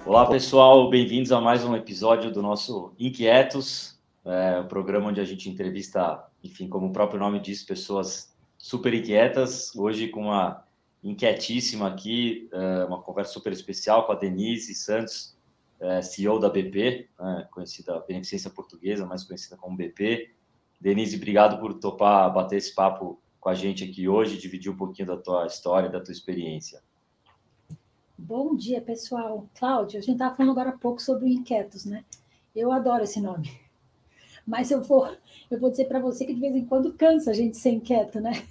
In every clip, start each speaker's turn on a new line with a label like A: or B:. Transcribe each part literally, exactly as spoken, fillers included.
A: Olá, pessoal, bem-vindos a mais um episódio do nosso Inquietos, é, o programa onde a gente entrevista, enfim, como o próprio nome diz, pessoas super inquietas. Hoje com uma inquietíssima aqui, é, uma conversa super especial com a Denise Santos, é, C E O da B P, né, conhecida Beneficência Portuguesa, mais conhecida como B P. Denise, obrigado por topar bater esse papo com a gente aqui hoje, dividir um pouquinho da tua história, da tua experiência.
B: Bom dia, pessoal. Cláudia, a gente estava falando agora há pouco sobre o Inquietos, né? Eu adoro esse nome. Mas eu vou, eu vou dizer para você que de vez em quando cansa a gente ser inquieto, né?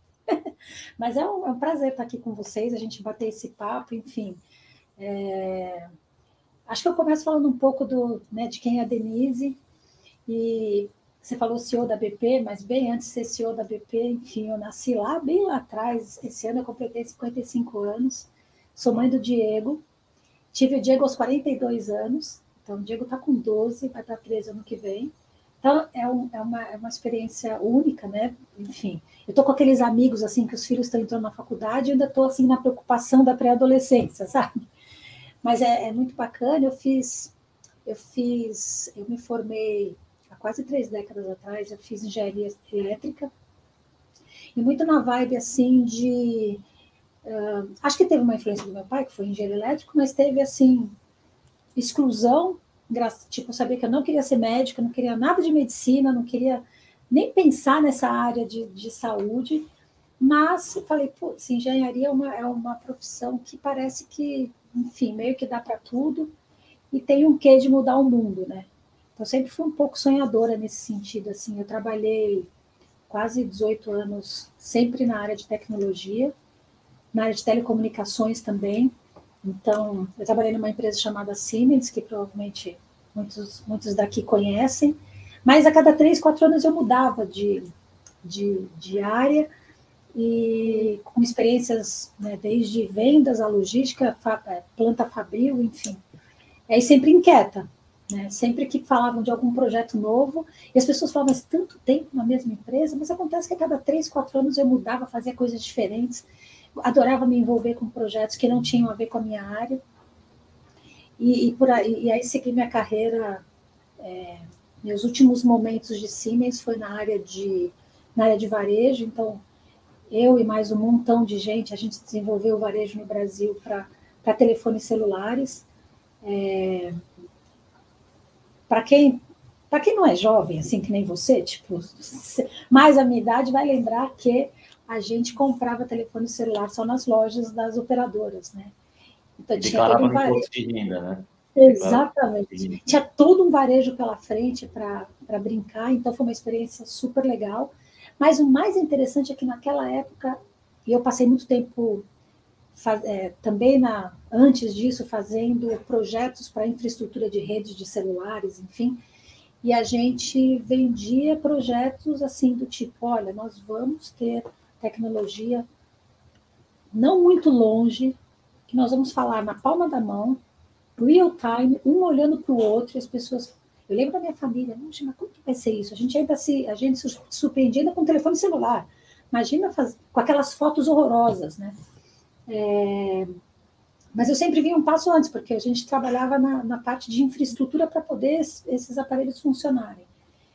B: Mas é um, é um prazer estar aqui com vocês, a gente bater esse papo, enfim. É... Acho que eu começo falando um pouco do, né, de quem é a Denise. E você falou C E O da B P, mas bem antes de ser C E O da B P, enfim, eu nasci lá, bem lá atrás. Esse ano eu completei cinquenta e cinco anos. Sou mãe do Diego. Tive o Diego aos quarenta e dois anos, então o Diego está com doze, vai estar treze ano que vem. Então é, um, é, uma, é uma experiência única, né? Enfim, eu estou com aqueles amigos assim que os filhos estão entrando na faculdade e ainda estou assim na preocupação da pré-adolescência, sabe? Mas é, é muito bacana. Eu fiz, eu fiz, eu me formei há quase três décadas atrás. Eu fiz engenharia elétrica e muito na vibe assim de Uh, acho que teve uma influência do meu pai, que foi engenheiro elétrico, mas teve, assim, exclusão, tipo, eu sabia que eu não queria ser médica, não queria nada de medicina, não queria nem pensar nessa área de, de saúde, mas eu falei, putz, engenharia é uma, é uma profissão que parece que, enfim, meio que dá para tudo e tem um quê de mudar o mundo, né? Então, eu sempre fui um pouco sonhadora nesse sentido, assim, eu trabalhei quase dezoito anos sempre na área de tecnologia, na área de telecomunicações também. Então, eu trabalhei numa empresa chamada Siemens, que provavelmente muitos, muitos daqui conhecem, mas a cada três, quatro anos eu mudava de, de, de área e com experiências, né, desde vendas, a logística, planta fabril, enfim. E aí sempre inquieta, né? Sempre que falavam de algum projeto novo, e as pessoas falavam, mas tanto tempo na mesma empresa, mas acontece que a cada três, quatro anos eu mudava, fazia coisas diferentes, adorava me envolver com projetos que não tinham a ver com a minha área, e, e, por aí, e aí segui minha carreira. É, meus últimos momentos de Siemens foi na área de, na área de varejo, então eu e mais um montão de gente, a gente desenvolveu o varejo no Brasil para telefones celulares. É, para quem, para quem não é jovem, assim que nem você, tipo, mais a minha idade vai lembrar que a gente comprava telefone celular só nas lojas das operadoras, né?
A: Então, e declarava no imposto de renda, né?
B: Exatamente. Tinha todo um varejo pela frente para brincar, então foi uma experiência super legal. Mas o mais interessante é que naquela época, e eu passei muito tempo faz, é, também na, antes disso fazendo projetos para infraestrutura de redes de celulares, enfim, e a gente vendia projetos assim do tipo, olha, nós vamos ter tecnologia não muito longe, que nós vamos falar na palma da mão, real time, um olhando para o outro, e as pessoas... Eu lembro da minha família, mas como que vai ser isso? A gente ainda se, a gente se surpreendia ainda com telefone celular. Imagina faz, com aquelas fotos horrorosas, né? É, mas eu sempre vi um passo antes, porque a gente trabalhava na, na parte de infraestrutura para poder esses aparelhos funcionarem.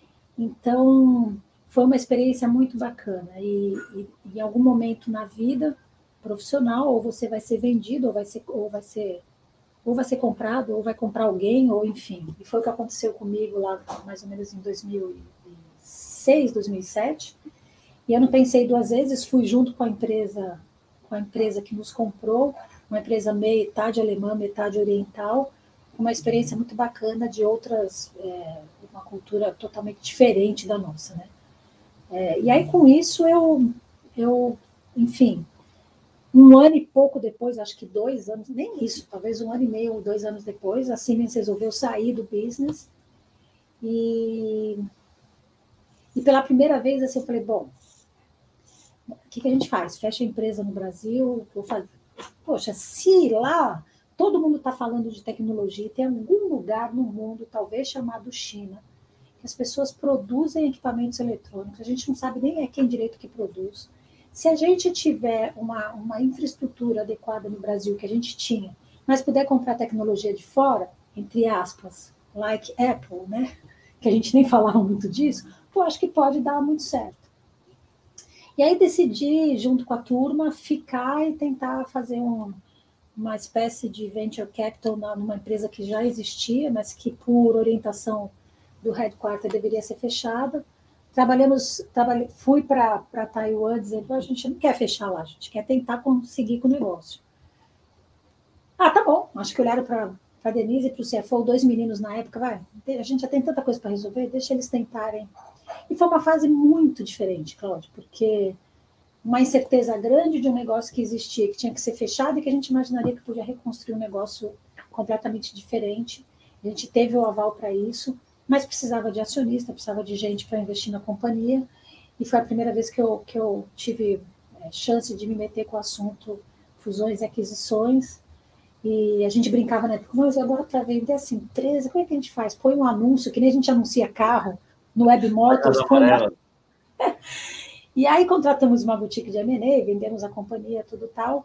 B: Então, foi uma experiência muito bacana. E, e em algum momento na vida profissional, ou você vai ser vendido, ou vai ser, ou vai ser, ou vai ser comprado, ou vai comprar alguém, ou enfim. E foi o que aconteceu comigo lá, mais ou menos em dois mil e seis, dois mil e sete. E eu não pensei duas vezes, fui junto com a empresa, com a empresa que nos comprou, uma empresa metade alemã, metade oriental, uma experiência muito bacana de outras, é, uma cultura totalmente diferente da nossa, né? É, e aí, com isso, eu, eu, enfim, um ano e pouco depois, acho que dois anos, nem isso, talvez um ano e meio ou dois anos depois, a Siemens resolveu sair do business e, e pela primeira vez, assim, eu falei, bom, o que, que a gente faz? Fecha a empresa no Brasil, vou fazer... Poxa, se lá todo mundo está falando de tecnologia, tem algum lugar no mundo, talvez chamado China, que as pessoas produzem equipamentos eletrônicos, a gente não sabe nem é quem direito que produz. Se a gente tiver uma, uma infraestrutura adequada no Brasil, que a gente tinha, mas puder comprar tecnologia de fora, entre aspas, like Apple, né? Que a gente nem falava muito disso, pô, acho que pode dar muito certo. E aí decidi, junto com a turma, ficar e tentar fazer um, uma espécie de venture capital numa empresa que já existia, mas que por orientação do headquarter deveria ser fechada. Trabalhamos, trabalhei, fui para Taiwan dizendo, a gente não quer fechar lá, a gente quer tentar conseguir com o negócio. Ah, tá bom, acho que olharam para a Denise e para o C F O, dois meninos na época, vai, a gente já tem tanta coisa para resolver, deixa eles tentarem. E foi uma fase muito diferente, Cláudio, porque uma incerteza grande de um negócio que existia, que tinha que ser fechado e que a gente imaginaria que podia reconstruir um negócio completamente diferente. A gente teve o aval para isso, mas precisava de acionista, precisava de gente para investir na companhia, e foi a primeira vez que eu, que eu tive é, chance de me meter com o assunto fusões e aquisições, e a gente brincava, né, mas agora para vender essa empresa, como é que a gente faz? Põe um anúncio, que nem a gente anuncia carro, no Web Motors, põe uma... E aí contratamos uma boutique de M and A, vendemos a companhia, tudo tal,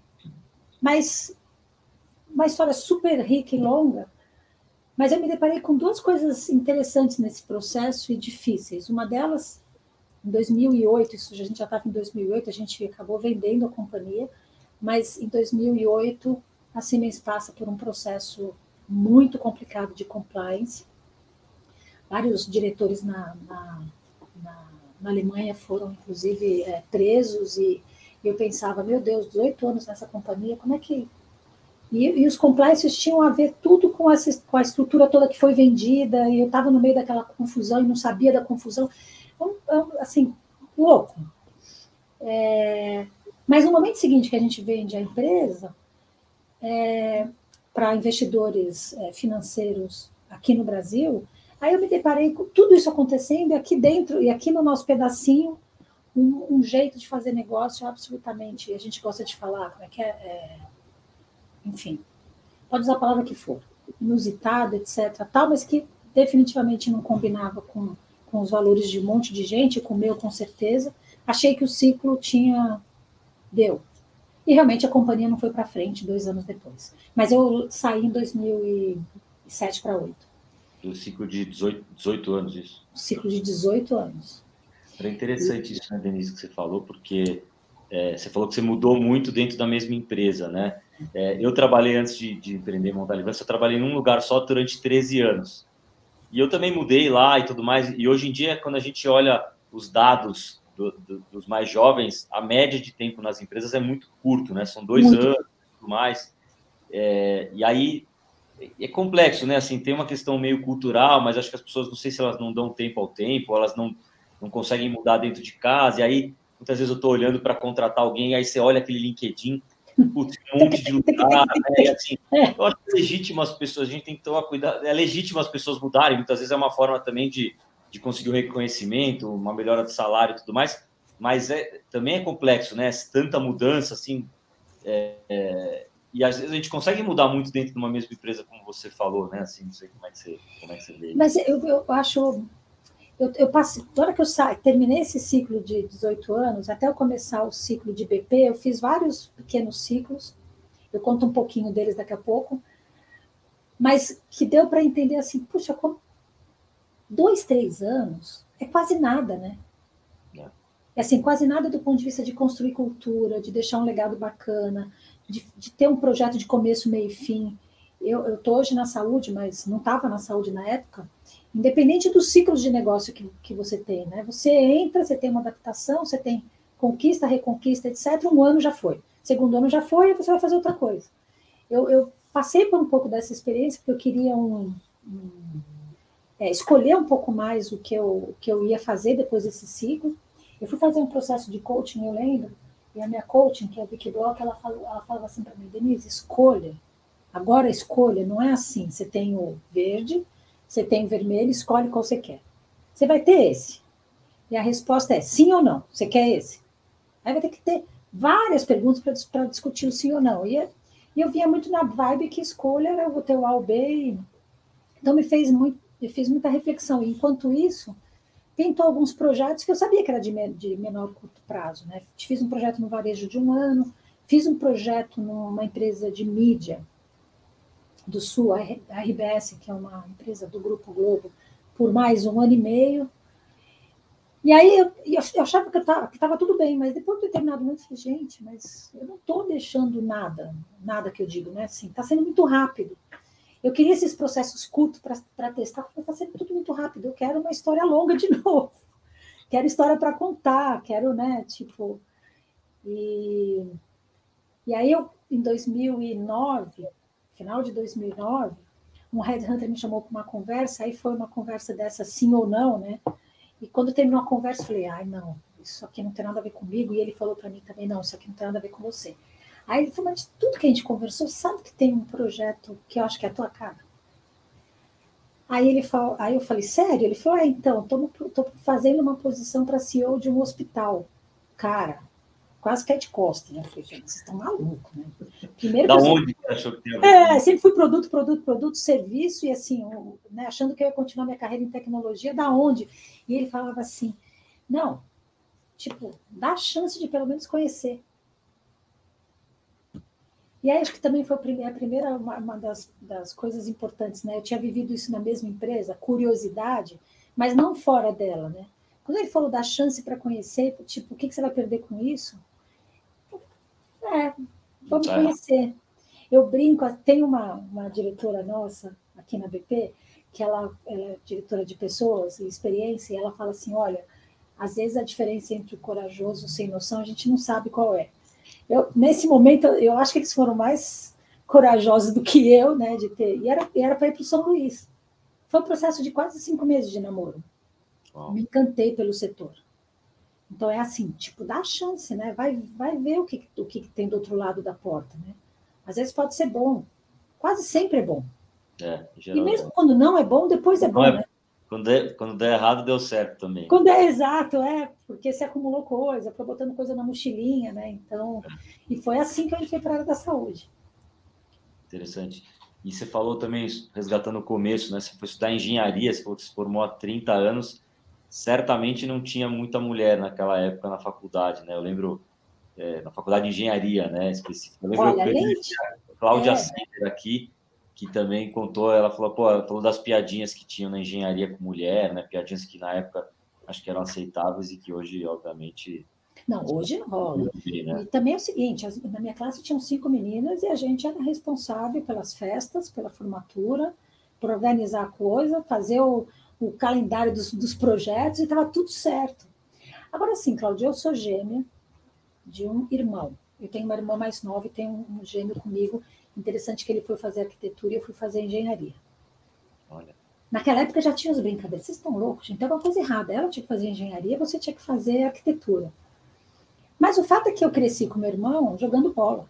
B: mas uma história super rica e longa. Mas eu me deparei com duas coisas interessantes nesse processo e difíceis. Uma delas, em dois mil e oito, isso a gente já estava em dois mil e oito, a gente acabou vendendo a companhia, mas em dois mil e oito a Siemens passa por um processo muito complicado de compliance. Vários diretores na, na, na, na Alemanha foram, inclusive, é, presos, e eu pensava, meu Deus, dezoito anos nessa companhia, como é que... E, e os compliances tinham a ver tudo com, essa, com a estrutura toda que foi vendida, e eu estava no meio daquela confusão e não sabia da confusão. Assim, louco. É, mas no momento seguinte que a gente vende a empresa, é, para investidores é, financeiros aqui no Brasil, aí eu me deparei com tudo isso acontecendo, e aqui dentro, e aqui no nosso pedacinho, um, um jeito de fazer negócio absolutamente, a gente gosta de falar, como é que é... é enfim, pode usar a palavra que for, inusitado, etc, tal, mas que definitivamente não combinava com, com os valores de um monte de gente, com o meu, com certeza. Achei que o ciclo tinha... deu. E realmente a companhia não foi para frente dois anos depois. Mas eu saí em dois mil e sete para oito.
A: Um ciclo de dezoito, dezoito anos, isso?
B: Um ciclo de dezoito anos.
A: Era interessante isso, né, Denise, que você falou, porque é, você falou que você mudou muito dentro da mesma empresa, né? É, eu trabalhei, antes de, de empreender Monta Livança, eu trabalhei num lugar só durante treze anos. E eu também mudei lá e tudo mais. E hoje em dia, quando a gente olha os dados do, do, dos mais jovens, a média de tempo nas empresas é muito curto, né? São dois muito. anos e tudo mais. É, e aí é complexo, né? Assim, tem uma questão meio cultural, mas acho que as pessoas, não sei se elas não dão tempo ao tempo, ou elas não, não conseguem mudar dentro de casa. E aí, muitas vezes eu estou olhando para contratar alguém, aí você olha aquele LinkedIn, putz, um monte de lugar, né? E assim, eu acho que é legítimo as pessoas, a gente tem que tomar cuidado, é legítimo as pessoas mudarem, muitas vezes é uma forma também de, de conseguir um reconhecimento, uma melhora de salário e tudo mais, mas é, também é complexo, né? Tanta mudança, assim, é, é, e às vezes a gente consegue mudar muito dentro de uma mesma empresa, como você falou, né? Assim, não sei como é que você, como é que você vê.
B: Mas eu, eu acho... Eu, eu passei, na hora que eu saí, terminei esse ciclo de dezoito anos, até eu começar o ciclo de B P, eu fiz vários pequenos ciclos, eu conto um pouquinho deles daqui a pouco, mas que deu para entender assim, puxa, como dois, três anos é quase nada, né? É assim, quase nada do ponto de vista de construir cultura, de deixar um legado bacana, de, de ter um projeto de começo, meio e fim. Eu estou hoje na saúde, mas não estava na saúde na época. Independente dos ciclos de negócio que, que você tem, né? Você entra, você tem uma adaptação, você tem conquista, reconquista, etcétera. Um ano já foi. Segundo ano já foi, e você vai fazer outra coisa. Eu, eu passei por um pouco dessa experiência, porque eu queria um, um, é, escolher um pouco mais o que, eu, o que eu ia fazer depois desse ciclo. Eu fui fazer um processo de coaching, eu lembro, e a minha coaching, que é a Vicky Bloch, ela, falou, ela falava assim para mim, Denise, escolha. Agora a escolha não é assim, você tem o verde, você tem o vermelho, escolhe qual você quer. Você vai ter esse. E a resposta é sim ou não, você quer esse? Aí vai ter que ter várias perguntas para discutir o sim ou não. E, e eu vinha muito na vibe que escolha era eu vou ter o A ou B. Então me fez, muito, me fez muita reflexão. E, enquanto isso, tentou alguns projetos que eu sabia que era de, de menor curto prazo. Né? Fiz um projeto no varejo de um ano, fiz um projeto numa empresa de mídia, do Sul, a R B S, que é uma empresa do Grupo Globo, por mais um ano e meio. E aí eu, eu achava que estava tudo bem, mas depois de determinado momento eu falei, gente, mas eu não estou deixando nada, nada que eu digo, né? Assim, está sendo muito rápido. Eu queria esses processos curtos para testar, porque está sendo tudo muito rápido. Eu quero uma história longa de novo. Quero história para contar, quero, né, tipo... E, e aí eu, em dois mil e nove, final de dois mil e nove, um headhunter me chamou para uma conversa, aí foi uma conversa dessa sim ou não, né? E quando terminou a conversa, eu falei, ai, não, isso aqui não tem nada a ver comigo. E ele falou para mim também, não, isso aqui não tem nada a ver com você. Aí ele falou, mas de tudo que a gente conversou, sabe que tem um projeto que eu acho que é a tua cara? Aí, ele falou, aí eu falei, sério? Ele falou, é, então, estou fazendo uma posição para C E O de um hospital. Cara, quase que é de costa, né? Eu falei, gente, vocês estão malucos, né? Primeiro
A: da
B: que
A: onde você achou que tem a ver?
B: É, sempre fui produto, produto, produto, serviço, e assim, né, achando que eu ia continuar minha carreira em tecnologia, da onde? E ele falava assim, não, tipo, dá a chance de pelo menos conhecer. E aí acho que também foi a primeira, uma, uma das, das coisas importantes, né? Eu tinha vivido isso na mesma empresa, curiosidade, mas não fora dela, né? Quando ele falou da chance para conhecer, tipo, o que, que você vai perder com isso? É, vamos
A: É.
B: conhecer. Eu brinco, tem uma, uma diretora nossa aqui na B P, que ela, ela é diretora de pessoas e experiência, e ela fala assim, olha, às vezes a diferença entre o corajoso e o sem noção, a gente não sabe qual é. Eu, nesse momento, eu acho que eles foram mais corajosos do que eu, né, de ter, e era, era para ir para o São Luís. Foi um processo de quase cinco meses de namoro. Uau. Me encantei pelo setor. Então é assim, tipo, dá a chance, né, vai, vai ver o que, o que tem do outro lado da porta, né. Às vezes pode ser bom, quase sempre é bom.
A: É,
B: e mesmo é. Quando não é bom, depois é
A: não
B: bom,
A: é,
B: né?
A: Quando, é, quando der errado, deu certo também.
B: Quando é exato, é, porque você acumulou coisa, foi botando coisa na mochilinha, né? Então, é. E foi assim que eu entrei para a área da saúde.
A: Interessante. E você falou também, resgatando o começo, né? Você foi estudar engenharia, você falou que se formou há trinta anos, certamente não tinha muita mulher naquela época na faculdade, né? Eu lembro, é, na faculdade de engenharia, né? Específica. Eu lembro
B: Olha,
A: eu
B: leite.
A: A Cláudia
B: é.
A: Sender aqui, que também contou, ela falou, pô, ela falou das piadinhas que tinham na engenharia com mulher, né? Piadinhas que na época acho que eram aceitáveis e que hoje, obviamente...
B: Não, hoje não rola. Bem, né? E também é o seguinte, na minha classe tinham cinco meninas e a gente era responsável pelas festas, pela formatura, por organizar a coisa, fazer o, o calendário dos, dos projetos e estava tudo certo. Agora sim, Cláudia, eu sou gêmea de um irmão. Eu tenho uma irmã mais nova e tenho um gêmeo comigo. Interessante que ele foi fazer arquitetura e eu fui fazer engenharia.
A: Olha.
B: Naquela época já tinha as brincadeiras. Vocês estão loucos, gente? Tem alguma coisa errada. Ela tinha que fazer engenharia, você tinha que fazer arquitetura. Mas o fato é que eu cresci com meu irmão jogando bola.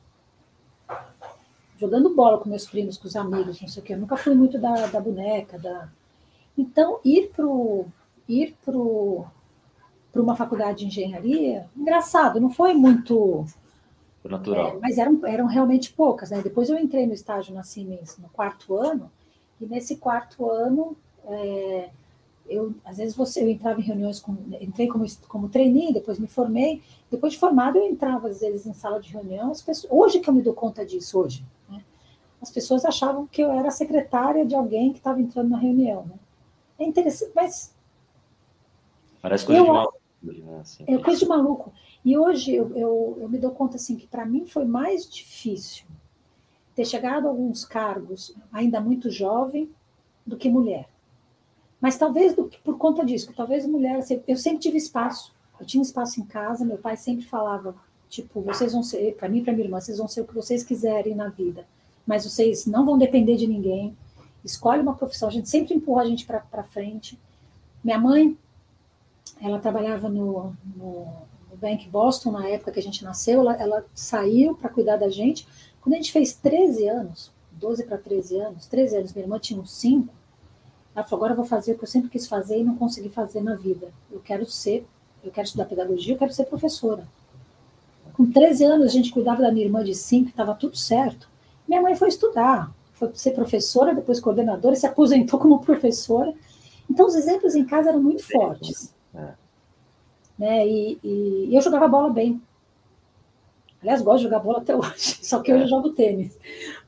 B: Jogando bola com meus primos, com os amigos, não sei o quê. Eu nunca fui muito da, da boneca. Da... Então, ir para ir pro, pro uma faculdade de engenharia, engraçado, não foi muito...
A: natural.
B: É, mas eram, eram realmente poucas, né? Depois eu entrei no estágio na Siemens no quarto ano, e nesse quarto ano... É, Eu, às vezes você, eu entrava em reuniões, com, entrei como, como trainee, depois me formei, depois de formado eu entrava às vezes em sala de reunião, as pessoas, hoje que eu me dou conta disso, hoje, né, as pessoas achavam que eu era secretária de alguém que estava entrando na reunião, né. É interessante, mas...
A: Parece coisa
B: eu,
A: de maluco. Né? Assim,
B: é coisa de maluco. E hoje eu, eu, eu me dou conta assim, que para mim foi mais difícil ter chegado a alguns cargos ainda muito jovem do que mulher. Mas talvez do, por conta disso, que talvez mulher, eu sempre tive espaço, eu tinha espaço em casa, meu pai sempre falava, tipo, vocês vão ser, para mim e para minha irmã, vocês vão ser o que vocês quiserem na vida, mas vocês não vão depender de ninguém, escolhe uma profissão, a gente sempre empurra a gente para frente. Minha mãe, ela trabalhava no, no, no Bank Boston, na época que a gente nasceu, ela, ela saiu para cuidar da gente, quando a gente fez treze anos, doze para treze anos, treze anos, minha irmã tinha uns cinco, ela falou, agora eu vou fazer o que eu sempre quis fazer e não consegui fazer na vida. Eu quero ser, eu quero estudar pedagogia, eu quero ser professora. Com treze anos, a gente cuidava da minha irmã de cinco, estava tudo certo. Minha mãe foi estudar, foi ser professora, depois coordenadora, se aposentou como professora. Então, os exemplos em casa eram muito fortes. É. Né? E, e, e eu jogava bola bem. Aliás, gosto de jogar bola até hoje, só que é. hoje eu jogo tênis.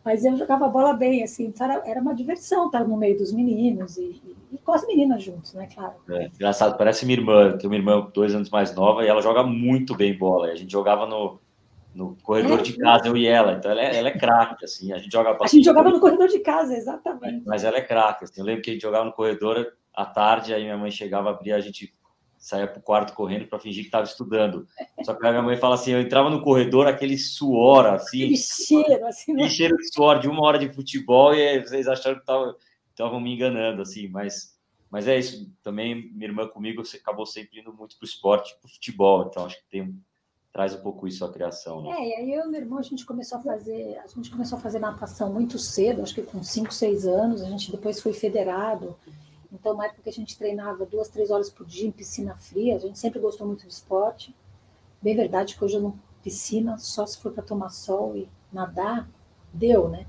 B: Mas eu jogava bola bem, assim, então era, era uma diversão estar no meio dos meninos e, e, e com as meninas juntos, né, claro.
A: É, engraçado, parece minha irmã, tem uma irmã dois anos mais nova e ela joga muito bem bola. A gente jogava no, no corredor
B: É,
A: de casa, eu e ela, então ela é, ela é craque, assim, a gente joga
B: a gente
A: basquete,
B: jogava no corredor de casa, exatamente.
A: mas ela é craque, assim, eu lembro que a gente jogava no corredor à tarde, aí minha mãe chegava, abria, a gente saía pro quarto correndo para fingir que estava estudando. Só que a minha mãe fala assim, eu entrava no corredor, aquele suor, assim,
B: Aquele cheiro, assim.
A: aquele cheiro de suor de uma hora de futebol e vocês acharam que estavam me enganando, assim, mas, mas é isso. Também minha irmã comigo você acabou sempre indo muito pro esporte, pro futebol, então acho que tem, traz um pouco isso à criação, né?
B: É, e aí eu e meu irmão, a gente começou a fazer, a gente começou a fazer natação muito cedo, acho que com cinco, seis anos, a gente depois foi federado. Então, na época que a gente treinava duas, três horas por dia em piscina fria, a gente sempre gostou muito de esporte. Bem verdade que hoje eu não piscina, só se for para tomar sol e nadar, deu, né?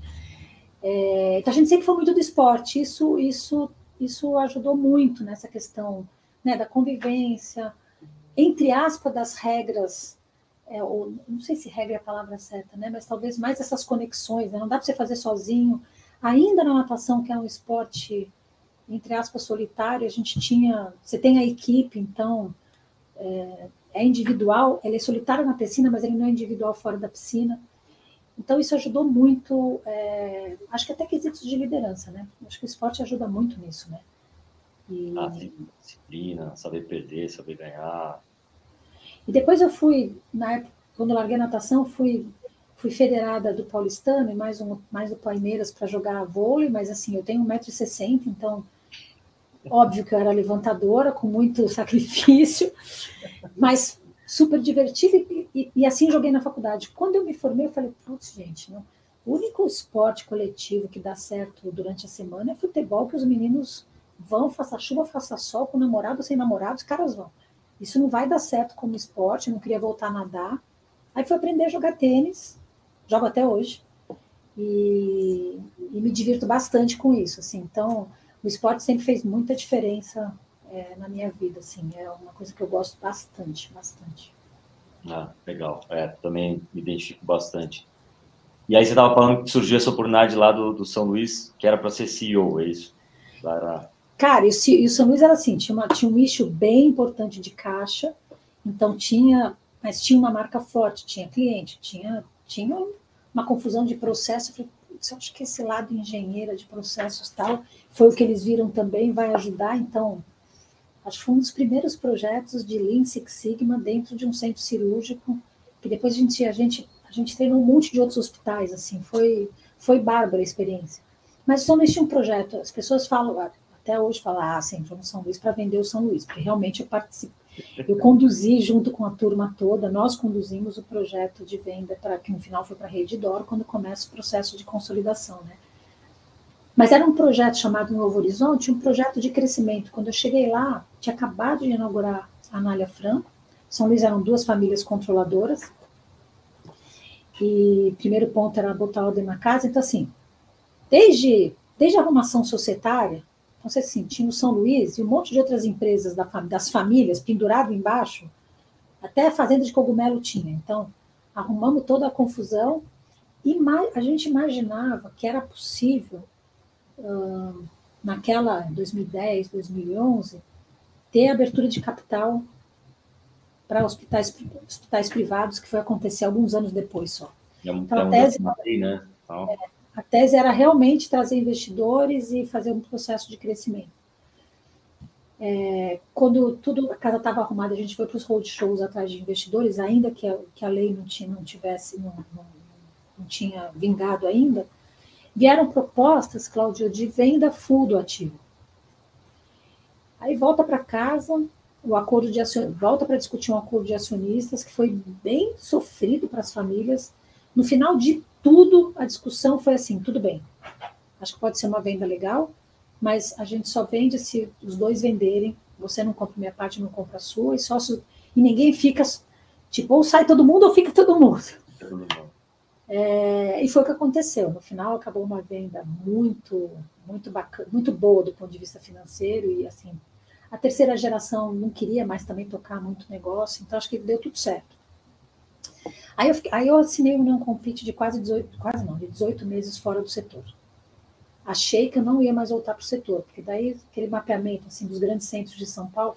B: É, então a gente sempre foi muito do esporte, isso, isso, isso ajudou muito nessa questão, né, da convivência, entre aspas, das regras, é, ou, não sei se regra é a palavra certa, né, mas talvez mais essas conexões, né, não dá para você fazer sozinho. Ainda na natação, que é um esporte, entre aspas, solitário, a gente tinha, você tem a equipe, então é, é individual, ele é solitário na piscina, mas ele não é individual fora da piscina. Então, isso ajudou muito, é, acho que até quesitos de liderança, né? Acho que o esporte ajuda muito nisso, né?
A: E... Ah, sim, disciplina, saber perder, saber ganhar.
B: E depois eu fui, na época, quando eu larguei a natação, fui, fui federada do Paulistano e mais, um, mais do Palmeiras para jogar vôlei, mas assim, eu tenho um metro e sessenta, então, óbvio que eu era levantadora, com muito sacrifício, mas super divertido e, e, e assim joguei na faculdade. Quando eu me formei, eu falei, putz, gente, não, o único esporte coletivo que dá certo durante a semana é futebol, que os meninos vão, faça chuva, faça sol, com namorado, sem namorado, os caras vão. Isso não vai dar certo como esporte, eu não queria voltar a nadar. Aí fui aprender a jogar tênis, jogo até hoje, e, e me divirto bastante com isso, assim. Então, o esporte sempre fez muita diferença é, na minha vida, assim. É uma coisa que eu gosto bastante, bastante.
A: Ah, legal. É, também me identifico bastante. E aí você estava falando que surgiu essa oportunidade lá do, do São Luís, que era para ser C E O, é isso? Era...
B: Cara, e o, e o São Luís era assim, tinha, uma, tinha um nicho bem importante de caixa, então tinha, mas tinha uma marca forte, tinha cliente, tinha, tinha uma confusão de processo. Eu falei, putz, eu acho que esse lado engenheira de processos tal, foi o que eles viram também, vai ajudar, então, acho que foi um dos primeiros projetos de Lean Six Sigma dentro de um centro cirúrgico, que depois a gente, a gente, a gente treinou um monte de outros hospitais, assim, foi, foi bárbara a experiência. Mas o São Luís tinha um projeto, as pessoas falam, até hoje falam, ah, sim, entrou no São Luís para vender o São Luís, porque realmente eu participei, eu conduzi junto com a turma toda, nós conduzimos o projeto de venda, para que no final foi para a Rede D'Or, quando começa o processo de consolidação, né? Mas era um projeto chamado Novo Horizonte, um projeto de crescimento. Quando eu cheguei lá, tinha acabado de inaugurar a Anália Franco, São Luís eram duas famílias controladoras, e o primeiro ponto era botar ordem na casa, então assim, desde, desde a arrumação societária, então você assim, tinha o São Luís e um monte de outras empresas da, das famílias pendurado embaixo, até a fazenda de cogumelo tinha, então arrumamos toda a confusão, e a gente imaginava que era possível, Uh, naquela dois mil e dez, dois mil e onze, ter abertura de capital para hospitais, hospitais privados, que foi acontecer alguns anos depois só.
A: Então, a tese, lei, né?
B: é, a tese era realmente trazer investidores e fazer um processo de crescimento. É, quando tudo, a casa estava arrumada, a gente foi para os roadshows atrás de investidores, ainda que a, que a lei não, tinha, não tivesse, não, não, não tinha vingado ainda, vieram propostas, Cláudio, de venda full do ativo. Aí volta para casa, o acordo de acion... volta para discutir um acordo de acionistas, que foi bem sofrido para as famílias. No final de tudo, a discussão foi assim, tudo bem, acho que pode ser uma venda legal, mas a gente só vende se os dois venderem, você não compra minha parte, não compra a sua, e, sócio... e ninguém fica, tipo, ou sai todo mundo ou fica todo mundo. Todo mundo. É, e foi o que aconteceu. No final, acabou uma venda muito, muito bacana, muito boa do ponto de vista financeiro. E assim, a terceira geração não queria mais também tocar muito negócio, então acho que deu tudo certo. Aí eu, aí eu assinei um não compete de quase dezoito, quase não, de dezoito meses fora do setor. Achei que eu não ia mais voltar para o setor, porque daí aquele mapeamento assim, dos grandes centros de São Paulo.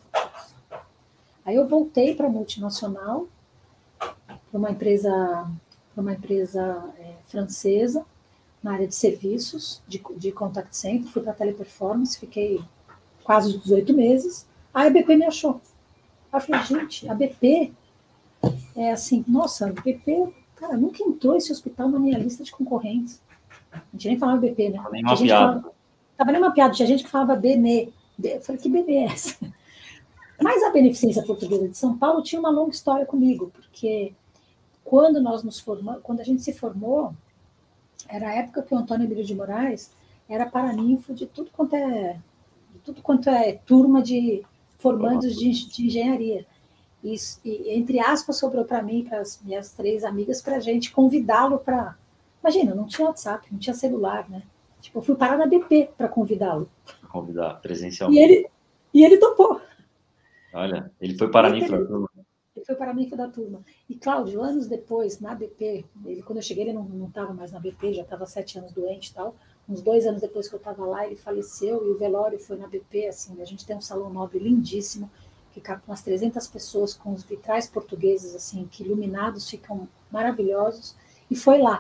B: Aí eu voltei para a multinacional, para uma empresa, para uma empresa é, francesa, na área de serviços, de, de contact center, fui para a Teleperformance, fiquei quase dezoito meses, aí a B P me achou. Aí eu falei, gente, a B P é assim, nossa, a B P, cara, nunca entrou esse hospital na minha lista de concorrentes. A gente nem falava B P, né?
A: Nem
B: Tinha gente
A: mapeado.
B: que falava, tava nem mapeado, tinha gente que falava B N E. Eu falei, que B N E é essa? Mas a Beneficência Portuguesa de São Paulo tinha uma longa história comigo, porque quando nós nos formamos, quando a gente se formou, era a época que o Antônio Emílio de Moraes era paraninfo de tudo quanto é, de tudo quanto é turma de formandos de, de engenharia. E, e, entre aspas, sobrou para mim, para as minhas três amigas, para a gente convidá-lo para... Imagina, não tinha WhatsApp, não tinha celular, né? Tipo, eu fui parar na B P para convidá-lo.
A: Convidar presencialmente.
B: E ele, e ele topou.
A: Olha, ele foi paraninfo da turma.
B: Ele foi paraninfo da turma. E, Cláudio, anos depois, na B P, ele, quando eu cheguei, ele não estava mais na B P, já estava sete anos doente e tal. Uns dois anos depois que eu estava lá, ele faleceu e o velório foi na B P, assim, a gente tem um salão nobre lindíssimo, que cabe umas trezentas pessoas com os vitrais portugueses, assim, que iluminados, ficam maravilhosos, e foi lá.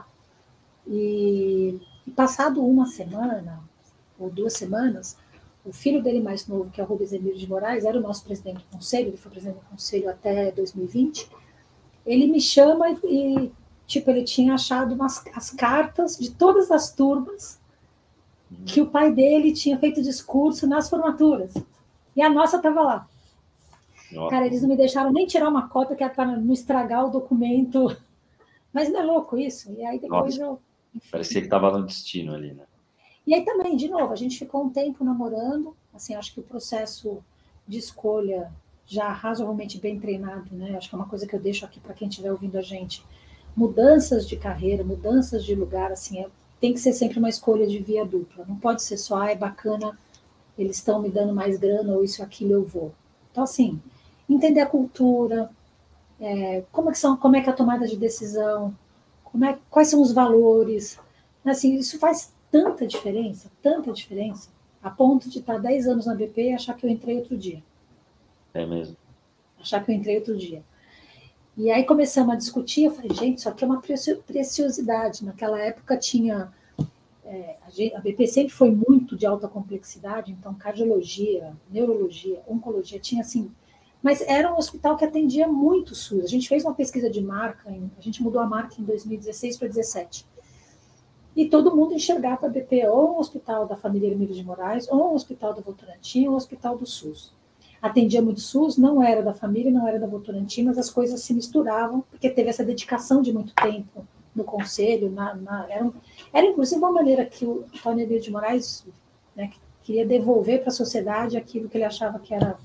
B: E, e passado uma semana, ou duas semanas, o filho dele mais novo, que é o Rubens Emílio de Moraes, era o nosso presidente do conselho, ele foi presidente do conselho até dois mil e vinte, ele me chama e, e tipo, ele tinha achado umas, as cartas de todas as turmas que o pai dele tinha feito discurso nas formaturas. E a nossa estava lá. Nossa. Cara, eles não me deixaram nem tirar uma cópia, que era para não estragar o documento. Mas não é louco isso? E aí depois
A: nossa.
B: eu... Enfim.
A: Parecia que estava no destino ali, né?
B: E aí também, de novo, a gente ficou um tempo namorando, assim, acho que o processo de escolha já razoavelmente bem treinado, né? Acho que é uma coisa que eu deixo aqui para quem estiver ouvindo a gente. Mudanças de carreira, mudanças de lugar, assim, é, tem que ser sempre uma escolha de via dupla. Não pode ser só, ah, é bacana, eles estão me dando mais grana, ou isso, aquilo, eu vou. Então, assim, entender a cultura, é, como, é que são, como é que é a tomada de decisão, como é, quais são os valores. Assim, isso faz tanta diferença, tanta diferença, a ponto de estar dez anos na B P e achar que eu entrei outro dia.
A: É mesmo.
B: Achar que eu entrei outro dia. E aí começamos a discutir, eu falei, gente, isso aqui é uma preciosidade. Naquela época tinha... É, a B P sempre foi muito de alta complexidade, então cardiologia, neurologia, oncologia, tinha assim... Mas era um hospital que atendia muito SUS. A gente fez uma pesquisa de marca, a gente mudou a marca em dois mil e dezesseis para dois mil e dezessete. E todo mundo enxergava a B P ou um hospital da família Emílio de Moraes, ou um hospital da Votorantim, ou um hospital do SUS. Atendia muito SUS, não era da família, não era da Votorantim, mas as coisas se misturavam, porque teve essa dedicação de muito tempo no conselho. Na, na, era, era, inclusive, uma maneira que o Antônio Emílio de Moraes, né, queria devolver para a sociedade aquilo que ele achava que era...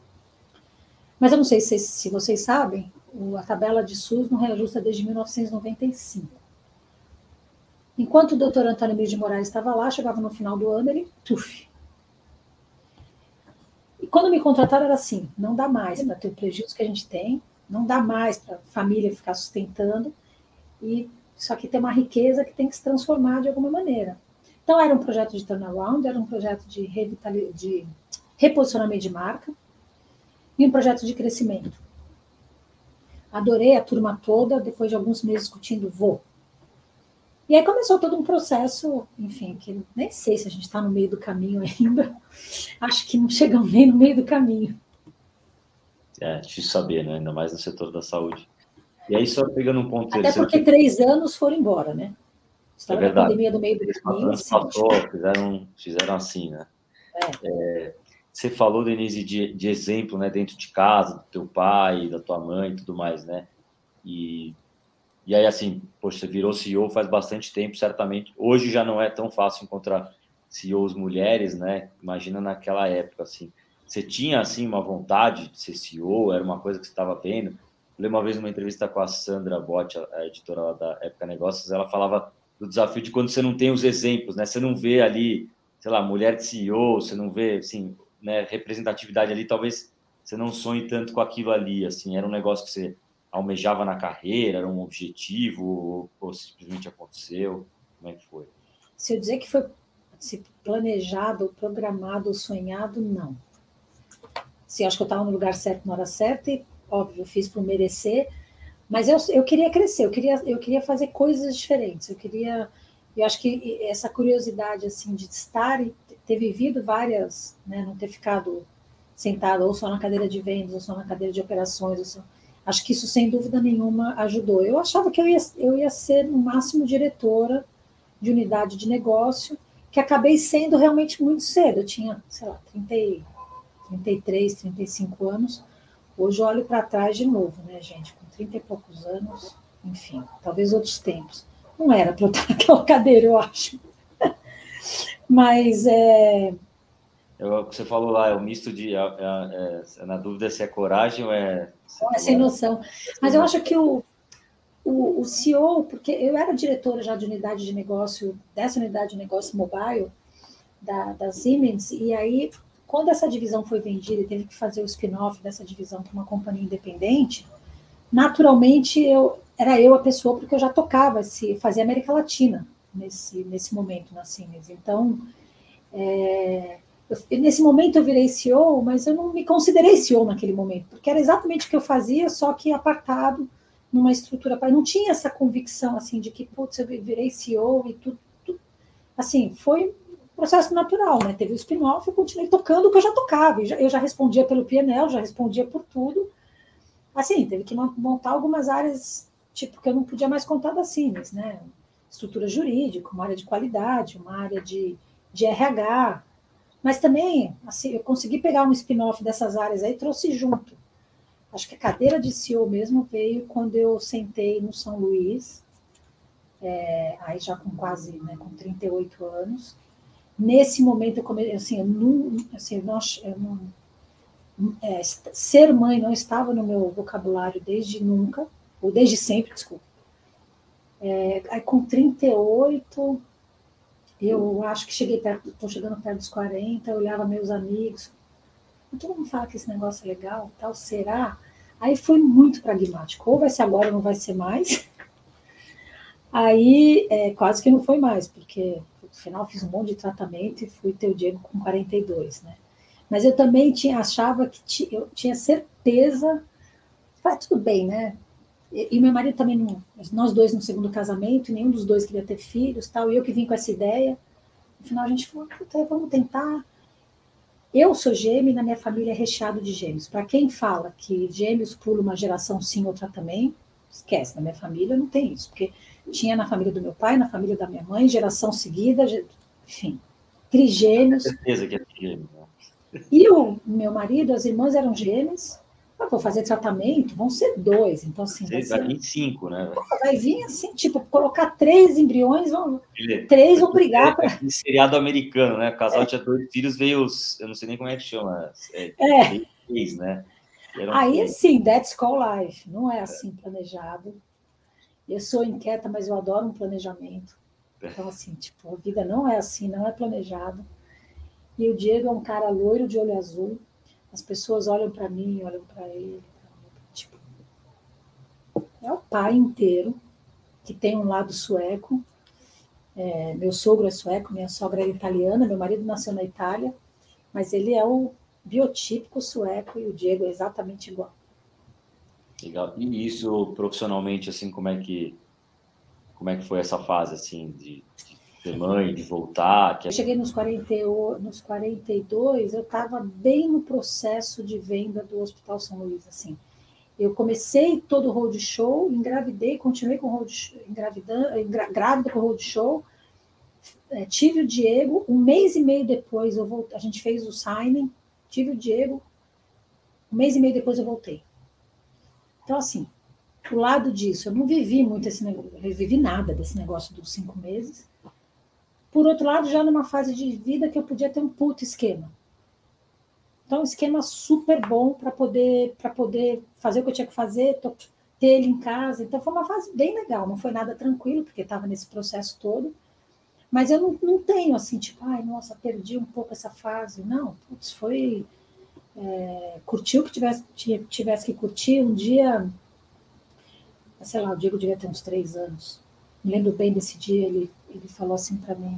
B: Mas eu não sei se, se vocês sabem, a tabela de SUS não reajusta desde mil novecentos e noventa e cinco. Enquanto o doutor Antônio Emílio de Moraes estava lá, chegava no final do ano, ele, tuf. E quando me contrataram era assim, não dá mais para ter o prejuízo que a gente tem, não dá mais para a família ficar sustentando, e isso aqui tem uma riqueza que tem que se transformar de alguma maneira. Então era um projeto de turnaround, era um projeto de, revitali- de reposicionamento de marca, e um projeto de crescimento. Adorei a turma toda, depois de alguns meses discutindo, vou. E aí começou todo um processo, enfim, que nem sei se a gente está no meio do caminho ainda. Acho que não chegamos nem no meio do caminho.
A: É difícil saber, né? Ainda mais no setor da saúde. E aí, só pegando um ponto...
B: Até porque que... três anos foram embora, né? A história
A: é verdade.
B: Da pandemia do meio do caminho.
A: Anos passou, fizeram, fizeram assim, né?
B: É.
A: É, você falou, Denise, de, de exemplo, né? Dentro de casa, do teu pai, da tua mãe e tudo mais, né? E... E aí, assim, poxa, você virou C E O faz bastante tempo, certamente. Hoje já não é tão fácil encontrar C E Os mulheres, né? Imagina naquela época, assim. Você tinha, assim, uma vontade de ser C E O? Era uma coisa que você estava vendo? Eu lembro uma vez numa entrevista com a Sandra Bott, a editora lá da Época Negócios, ela falava do desafio de quando você não tem os exemplos, né? Você não vê ali, sei lá, mulher de C E O, você não vê, assim, né, representatividade ali, talvez você não sonhe tanto com aquilo ali, assim. Era um negócio que você almejava na carreira? Era um objetivo ou, ou simplesmente aconteceu? Como é que foi?
B: Se eu dizer que foi se planejado, programado, sonhado, não. Se acho que eu estava no lugar certo na hora certa e, óbvio, eu fiz por merecer, mas eu, eu queria crescer, eu queria, eu queria fazer coisas diferentes, eu queria, eu acho que essa curiosidade, assim, de estar e ter vivido várias, né, não ter ficado sentado ou só na cadeira de vendas, ou só na cadeira de operações, ou só, acho que isso, sem dúvida nenhuma, ajudou. Eu achava que eu ia, eu ia ser, no máximo, diretora de unidade de negócio, que acabei sendo realmente muito cedo. Eu tinha, sei lá, trinta, trinta e três, trinta e cinco anos. Hoje eu olho para trás de novo, né, gente? Com trinta e poucos anos, enfim, talvez outros tempos. Não era para eu estar naquela cadeira, eu acho. Mas é.
A: Eu, você falou lá, é o misto de. É, é, é, na dúvida se é coragem ou é.
B: Não é sem noção. Mas eu acho que o, o, o C E O, porque eu era diretora já de unidade de negócio, dessa unidade de negócio mobile, da, da Siemens, e aí, quando essa divisão foi vendida e teve que fazer o spin-off dessa divisão para uma companhia independente, naturalmente eu era eu a pessoa, porque eu já tocava, se fazia América Latina nesse, nesse momento na Siemens. Então, é, eu, nesse momento eu virei C E O, mas eu não me considerei C E O naquele momento, porque era exatamente o que eu fazia, só que apartado numa estrutura. Não tinha essa convicção assim de que, putz, eu virei C E O e tudo. tudo assim, foi processo natural, né? Teve o spin-off, eu continuei tocando o que eu já tocava. Eu já respondia pelo P e L, já respondia por tudo. Assim, teve que montar algumas áreas, tipo, que eu não podia mais contar da Siemens, né? Estrutura jurídica, uma área de qualidade, uma área de, de R H. Mas também, assim, eu consegui pegar um spin-off dessas áreas aí e trouxe junto. Acho que a cadeira de C E O mesmo veio quando eu sentei no São Luís, é, aí já com quase, né, com trinta e oito anos. Nesse momento, eu comecei, assim, eu não, assim, eu não, eu não é, ser mãe não estava no meu vocabulário desde nunca, ou desde sempre, desculpa. É, aí com trinta e oito, eu acho que cheguei perto, estou chegando perto dos quarenta, eu olhava meus amigos, todo mundo fala que esse negócio é legal, tal, será? Aí foi muito pragmático, ou vai ser agora ou não vai ser mais. Aí é, quase que não foi mais, porque no final fiz um monte de tratamento e fui ter o Diego com quarenta e dois, né? Mas eu também tinha, achava que t, eu tinha certeza, vai tudo bem, né? E, e meu marido também, não, nós dois no segundo casamento, nenhum dos dois queria ter filhos, tal, e eu que vim com essa ideia. No final a gente falou, puta, vamos tentar. Eu sou gêmea e na minha família é recheado de gêmeos. Para quem fala que gêmeos pula uma geração sim, outra também, esquece, na minha família não tem isso, porque tinha na família do meu pai, na família da minha mãe, geração seguida, enfim, trigêmeos.
A: Certeza que é gêmeo.
B: E o meu marido, as irmãs eram gêmeas, ah, vou fazer tratamento, vão ser dois, então assim, vai ser...
A: vinte e cinco, né?
B: Vai vir assim, tipo, colocar três embriões, vão,
A: Ele,
B: três vão brigar para...
A: É seriado americano, né? O casal é. tinha dois filhos, veio os... Eu não sei nem como é que chama. É.
B: é.
A: Três, né?
B: Aí, três. Sim, that's call life. Não é assim planejado. Eu sou inquieta, mas eu adoro um planejamento. Então, assim, tipo, a vida não é assim, não é planejada. E o Diego é um cara loiro de olho azul. As pessoas olham para mim, olham para ele. Tipo, é o pai inteiro, que tem um lado sueco. É, meu sogro é sueco, minha sogra é italiana, meu marido nasceu na Itália, mas ele é o biotípico sueco e o Diego é exatamente igual.
A: Legal. E isso profissionalmente, assim, como é que como é que foi essa fase, assim, de, de ser mãe, de voltar? Que...
B: Eu cheguei nos, quarenta, nos quarenta e dois, eu estava bem no processo de venda do Hospital São Luís, assim. Eu comecei todo o roadshow, engravidei, continuei com o roadshow, engravidando, engra, grávida com o roadshow, é, tive o Diego, um mês e meio depois eu voltei, a gente fez o signing, tive o Diego, um mês e meio depois eu voltei. Então, assim, do lado disso, eu não vivi muito esse negócio, eu não vivi nada desse negócio dos cinco meses. Por outro lado, já numa fase de vida que eu podia ter um puto esquema. Então, um esquema super bom para poder, para poder fazer o que eu tinha que fazer, ter ele em casa. Então, foi uma fase bem legal. Não foi nada tranquilo, porque estava nesse processo todo. Mas eu não, não tenho assim, tipo, ai, nossa, perdi um pouco essa fase. Não, putz, foi... É, curtiu o que tivesse, tivesse que curtir. Um dia, sei lá, o Diego devia ter uns três anos. Me lembro bem desse dia, ele, ele falou assim para mim,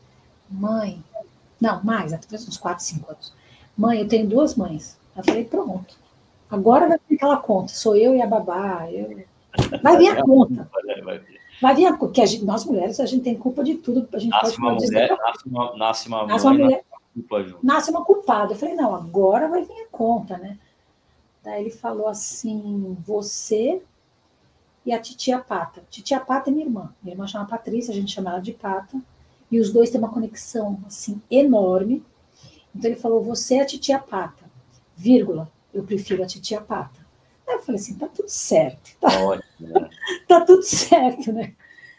B: mãe, não, mais, até uns quatro, cinco anos. Mãe, eu tenho duas mães. Eu falei, pronto. Agora vai vir aquela conta, sou eu e a babá. Eu... Vai vir a conta. Vai vir a conta, porque a gente, nós mulheres, a gente tem culpa de tudo. A gente
A: nasce,
B: pode
A: uma mulher, nasce, uma, nasce uma
B: nasce
A: mãe,
B: uma mulher,
A: culpa junto.
B: Nasce uma culpada. Eu falei, não, agora vai vir a conta, né? Daí ele falou assim, você e a titia Pata. Titia Pata é minha irmã. Minha irmã chama Patrícia, a gente chama ela de Pata. E os dois têm uma conexão, assim, enorme. Então ele falou, você é a titia Pata, vírgula, eu prefiro a titia Pata. Aí eu falei assim, tá tudo certo. Tá,
A: ótimo, né?
B: Tá tudo certo, né?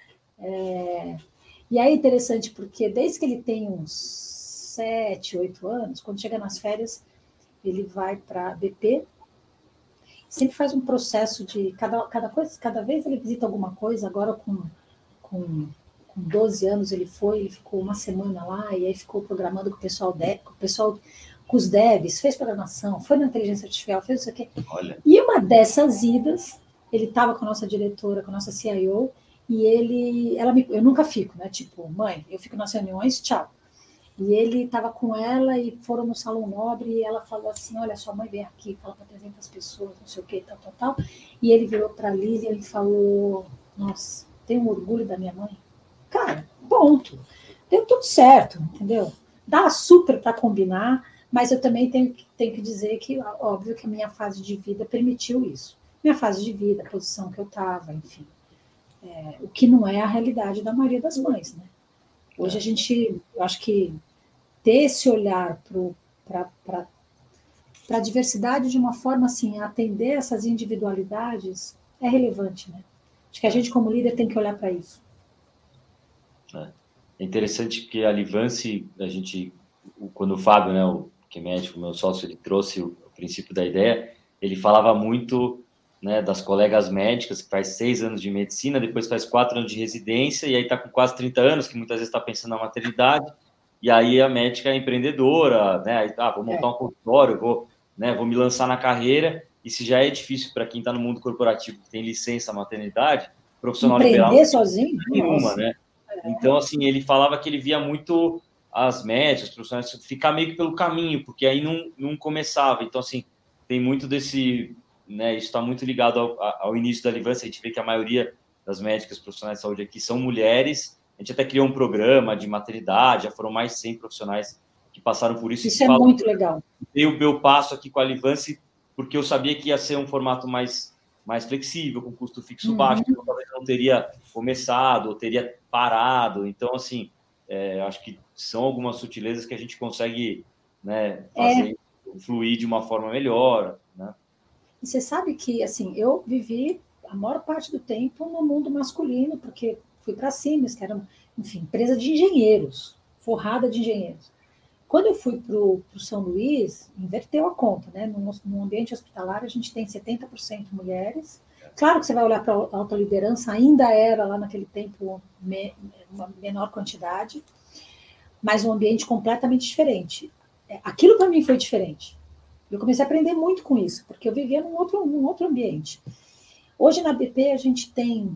B: É... E aí é interessante, porque desde que ele tem uns sete, oito anos, quando chega nas férias, ele vai para a B P, sempre faz um processo de, cada, cada, coisa, cada vez ele visita alguma coisa, agora com, com, com doze anos ele foi, ele ficou uma semana lá, e aí ficou programando com o pessoal, de, com, o pessoal com os devs, fez programação, foi na inteligência artificial, fez isso aqui.
A: Olha.
B: E uma dessas idas, ele estava com a nossa diretora, com a nossa C I O, e ele, ela me, eu nunca fico, né, tipo, mãe, eu fico nas reuniões, tchau. E ele estava com ela e foram no Salão Nobre e ela falou assim, olha, sua mãe vem aqui, fala para trezentas pessoas, não sei o que, tal, tal, tal. E ele virou para a Lília e falou, nossa, tenho orgulho da minha mãe. Cara, ponto. Deu tudo certo, entendeu? Dá super para combinar, mas eu também tenho, tenho que dizer que, óbvio que a minha fase de vida permitiu isso. Minha fase de vida, a posição que eu estava, enfim. É, o que não é a realidade da maioria das mães, né? Hoje a gente, eu acho que ter esse olhar para a diversidade de uma forma assim, atender essas individualidades é relevante, né? Acho que a gente, como líder, tem que olhar para isso.
A: É interessante que a Livance, a gente, quando o Fábio, né, o que é médico, meu sócio, ele trouxe o, o princípio da ideia, ele falava muito, né, das colegas médicas que faz seis anos de medicina, depois faz quatro anos de residência e aí está com quase trinta anos, que muitas vezes está pensando na maternidade, e aí a médica é empreendedora, né, aí, ah, vou montar um consultório, vou, né, vou me lançar na carreira, e se já é difícil para quem está no mundo corporativo, que tem licença maternidade, profissional
B: Empreender
A: liberal...
B: sozinho?
A: Nenhuma,
B: Nossa.
A: né? Então, assim, ele falava que ele via muito as médicas, os profissionais, ficar meio que pelo caminho, porque aí não, não começava. Então, assim, tem muito desse... Né, isso está muito ligado ao, ao início da Livance. A gente vê que a maioria das médicas profissionais de saúde aqui são mulheres. A gente até criou um programa de maternidade, já foram mais de cem profissionais que passaram por isso.
B: Isso é falam, muito legal.
A: Dei o meu passo aqui com a Livance, porque eu sabia que ia ser um formato mais, mais flexível, com custo fixo uhum. baixo, então talvez não teria começado, ou teria parado. Então, assim, é, acho que são algumas sutilezas que a gente consegue, né, fazer é. fluir de uma forma melhor, né?
B: E você sabe que, assim, eu vivi a maior parte do tempo no mundo masculino, porque fui para a Siemens, que era, enfim, empresa de engenheiros, forrada de engenheiros. Quando eu fui para o São Luís, inverteu a conta, né? No, no ambiente hospitalar, a gente tem setenta por cento mulheres. Claro que você vai olhar para a alta liderança, ainda era lá naquele tempo me, uma menor quantidade, mas um ambiente completamente diferente. Aquilo para mim foi diferente. Eu comecei a aprender muito com isso, porque eu vivia num outro, num outro ambiente. Hoje na B P a gente tem,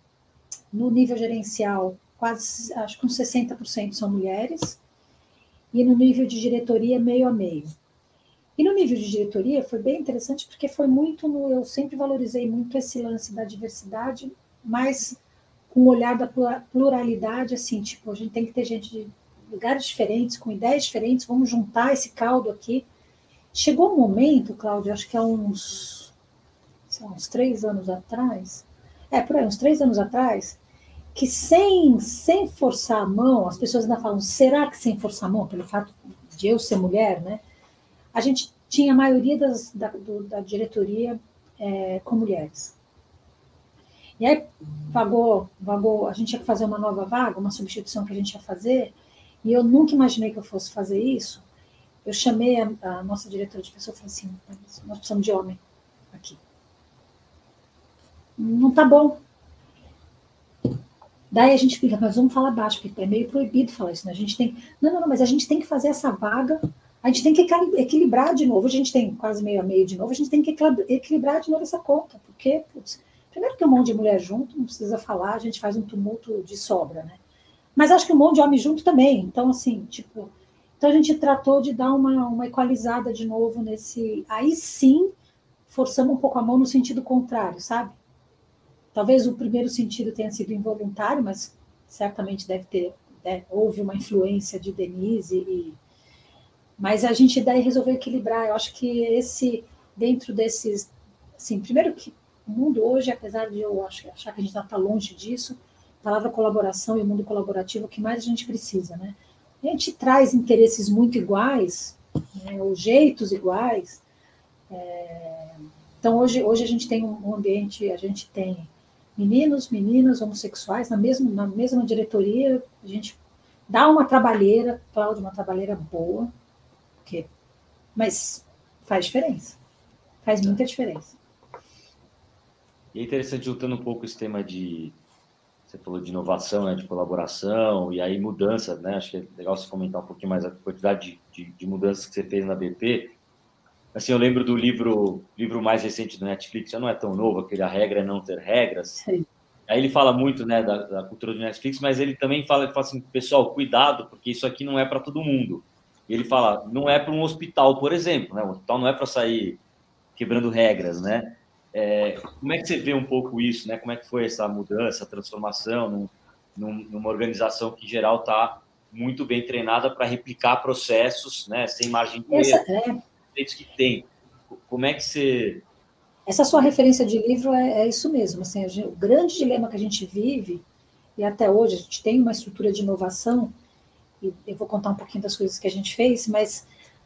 B: no nível gerencial, quase, acho que uns sessenta por cento são mulheres, e no nível de diretoria, meio a meio. E no nível de diretoria foi bem interessante, porque foi muito, no, eu sempre valorizei muito esse lance da diversidade, mas com o olhar da pluralidade, assim, tipo, a gente tem que ter gente de lugares diferentes, com ideias diferentes, vamos juntar esse caldo aqui. Chegou um momento, Cláudia, acho que há uns, sei lá, uns três anos atrás, é, por aí, uns três anos atrás, que sem, sem forçar a mão, as pessoas ainda falam, será que sem forçar a mão, pelo fato de eu ser mulher, né? A gente tinha a maioria das, da, do, da diretoria é, com mulheres. E aí, vagou, vagou, a gente tinha que fazer uma nova vaga, uma substituição que a gente ia fazer, e eu nunca imaginei que eu fosse fazer isso. Eu chamei a, a nossa diretora de pessoa e falei assim, nós precisamos de homem aqui. Não tá bom. Daí a gente fica, mas vamos falar baixo, porque é meio proibido falar isso, né? A gente tem, não, não, não, mas a gente tem que fazer essa vaga, a gente tem que equilibrar de novo, a gente tem quase meio a meio de novo, a gente tem que equilibrar de novo essa conta, porque, putz, Primeiro que um monte de mulher junto, não precisa falar, a gente faz um tumulto de sobra, né? Mas acho que um monte de homem junto também. Então, assim, tipo... Então, a gente tratou de dar uma, uma equalizada de novo nesse... Aí, sim, forçamos um pouco a mão no sentido contrário, sabe? Talvez o primeiro sentido tenha sido involuntário, mas certamente deve ter... Né? Houve uma influência de Denise e... Mas a gente daí resolveu equilibrar. Eu acho que esse, dentro desses... Assim, primeiro que o mundo hoje, apesar de eu achar que a gente está longe disso, a palavra colaboração e o mundo colaborativo é o que mais a gente precisa, né? A gente traz interesses muito iguais, né, ou jeitos iguais. É... Então, hoje, hoje a gente tem um ambiente, a gente tem meninos, meninas, homossexuais, na mesma, na mesma diretoria, a gente dá uma trabalheira, Cláudia, uma trabalheira boa, porque... mas faz diferença, faz muita diferença.
A: E é interessante, juntando um pouco esse tema de... Você falou de inovação, né, de colaboração, e aí mudança, né? Acho que é legal você comentar um pouquinho mais a quantidade de, de, de mudanças que você fez na B P. Assim, eu lembro do livro, livro mais recente do Netflix, já não é tão novo, aquele A Regra é Não Ter Regras.
B: Sim.
A: Aí ele fala muito, né, da, da cultura do Netflix, mas ele também fala, ele fala assim, pessoal, cuidado, porque isso aqui não é para todo mundo. E ele fala, não é para um hospital, por exemplo, né? O hospital não é para sair quebrando regras, né? É, como é que você vê um pouco isso, né? Como é que foi essa mudança, transformação num, num, numa organização que, em geral, está muito bem treinada para replicar processos, né? Sem margem de
B: Essa,
A: erro,
B: é,
A: que tem. Como é que você...
B: essa sua referência de livro é, é isso mesmo. Assim, gente, o grande dilema que a gente vive, e até hoje a gente tem uma estrutura de inovação, e eu vou contar um pouquinho das coisas que a gente fez, mas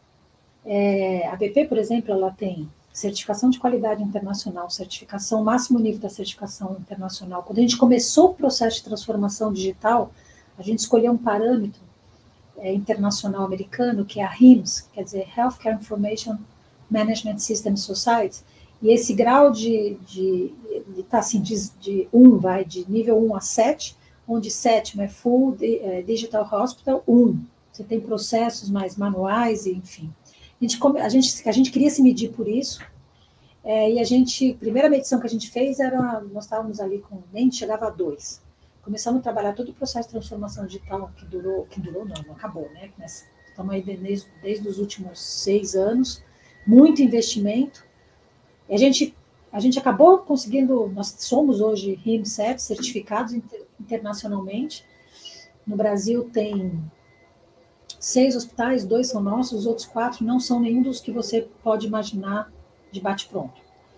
B: é, a B P, por exemplo, ela tem certificação de qualidade internacional, certificação, máximo nível da certificação internacional. Quando a gente começou o processo de transformação digital, a gente escolheu um parâmetro é, internacional americano, que é a H I M S, quer dizer, Healthcare Information Management System Society, e esse grau de, de, de, tá assim, de, de um, vai, de nível um a sete, onde sétimo é Full Digital Hospital, um. Você tem processos mais manuais, enfim. A gente, a gente, a gente queria se medir por isso, é, e a gente, a primeira medição que a gente fez era, nós estávamos ali com, nem chegava a dois. Começamos a trabalhar todo o processo de transformação digital, que durou, que durou não, não acabou, né? Estamos aí desde, desde os últimos seis anos, muito investimento, e a gente, a gente acabou conseguindo, nós somos hoje R I M sete, certificados inter, internacionalmente. No Brasil tem seis hospitais, dois são nossos, os outros quatro não são nenhum dos que você pode imaginar de bate-pronto.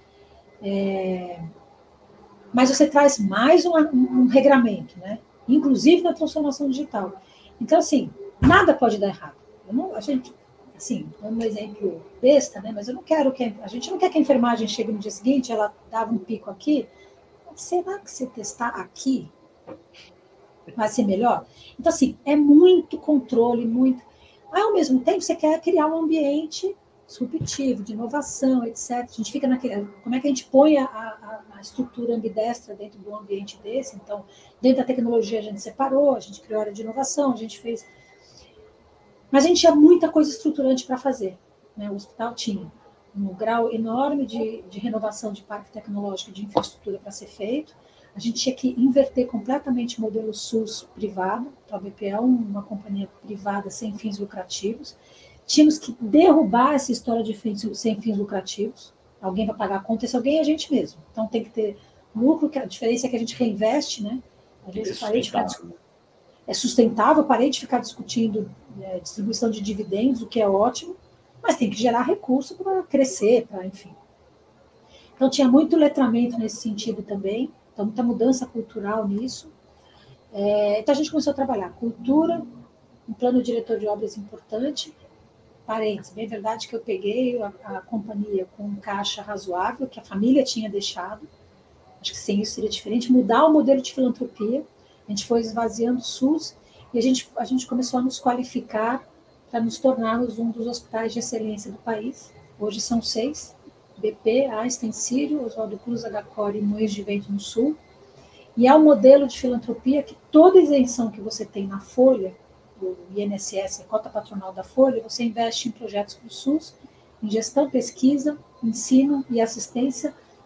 B: É, mas você traz mais um, um, um regramento, né? Inclusive na transformação digital. Então, assim, nada pode dar errado. Eu não, a gente, assim, dando um exemplo besta, né? Mas eu não quero que a gente não quer que a enfermagem chegue no dia seguinte, ela dava um pico aqui. Será que se testar aqui vai ser melhor? Então, assim, é muito controle, muito. Ao mesmo tempo, você quer criar um ambiente disruptivo, de inovação, etcétera. A gente fica naquele. Como é que a gente põe a, a, a estrutura ambidestra dentro de um ambiente desse? Então, dentro da tecnologia, a gente separou, a gente criou área de inovação, a gente fez. Mas a gente tinha muita coisa estruturante para fazer. Né? O hospital tinha um grau enorme de, de renovação de parque tecnológico, de infraestrutura para ser feito. A gente tinha que inverter completamente o modelo SUS privado, a B P é uma companhia privada sem fins lucrativos. Tínhamos que derrubar essa história de fins, sem fins lucrativos. Alguém vai pagar a conta, esse alguém é a gente mesmo. Então tem que ter lucro, que a diferença é que a gente reinveste, né? A gente parei de ficar, é sustentável, parei de ficar discutindo é, distribuição de dividendos, o que é ótimo, mas tem que gerar recurso para crescer, para enfim. Então tinha muito letramento nesse sentido também. Então, muita mudança cultural nisso. É, então, a gente começou a trabalhar cultura, um plano diretor de obras importante. Parênteses, bem verdade que eu peguei a, a companhia com um caixa razoável, que a família tinha deixado. Acho que sem isso seria diferente. Mudar o modelo de filantropia. A gente foi esvaziando o SUS e a gente, a gente começou a nos qualificar para nos tornarmos um dos hospitais de excelência do país. Hoje são seis. B P, Einstein, Sírio, Oswaldo Cruz, H C O R e Moinhos de Vento no Sul. E é um modelo de filantropia que toda isenção que você tem na folha, do I N S S, a cota patronal da folha, você investe em projetos para o SUS, em gestão, pesquisa, ensino e assistência. A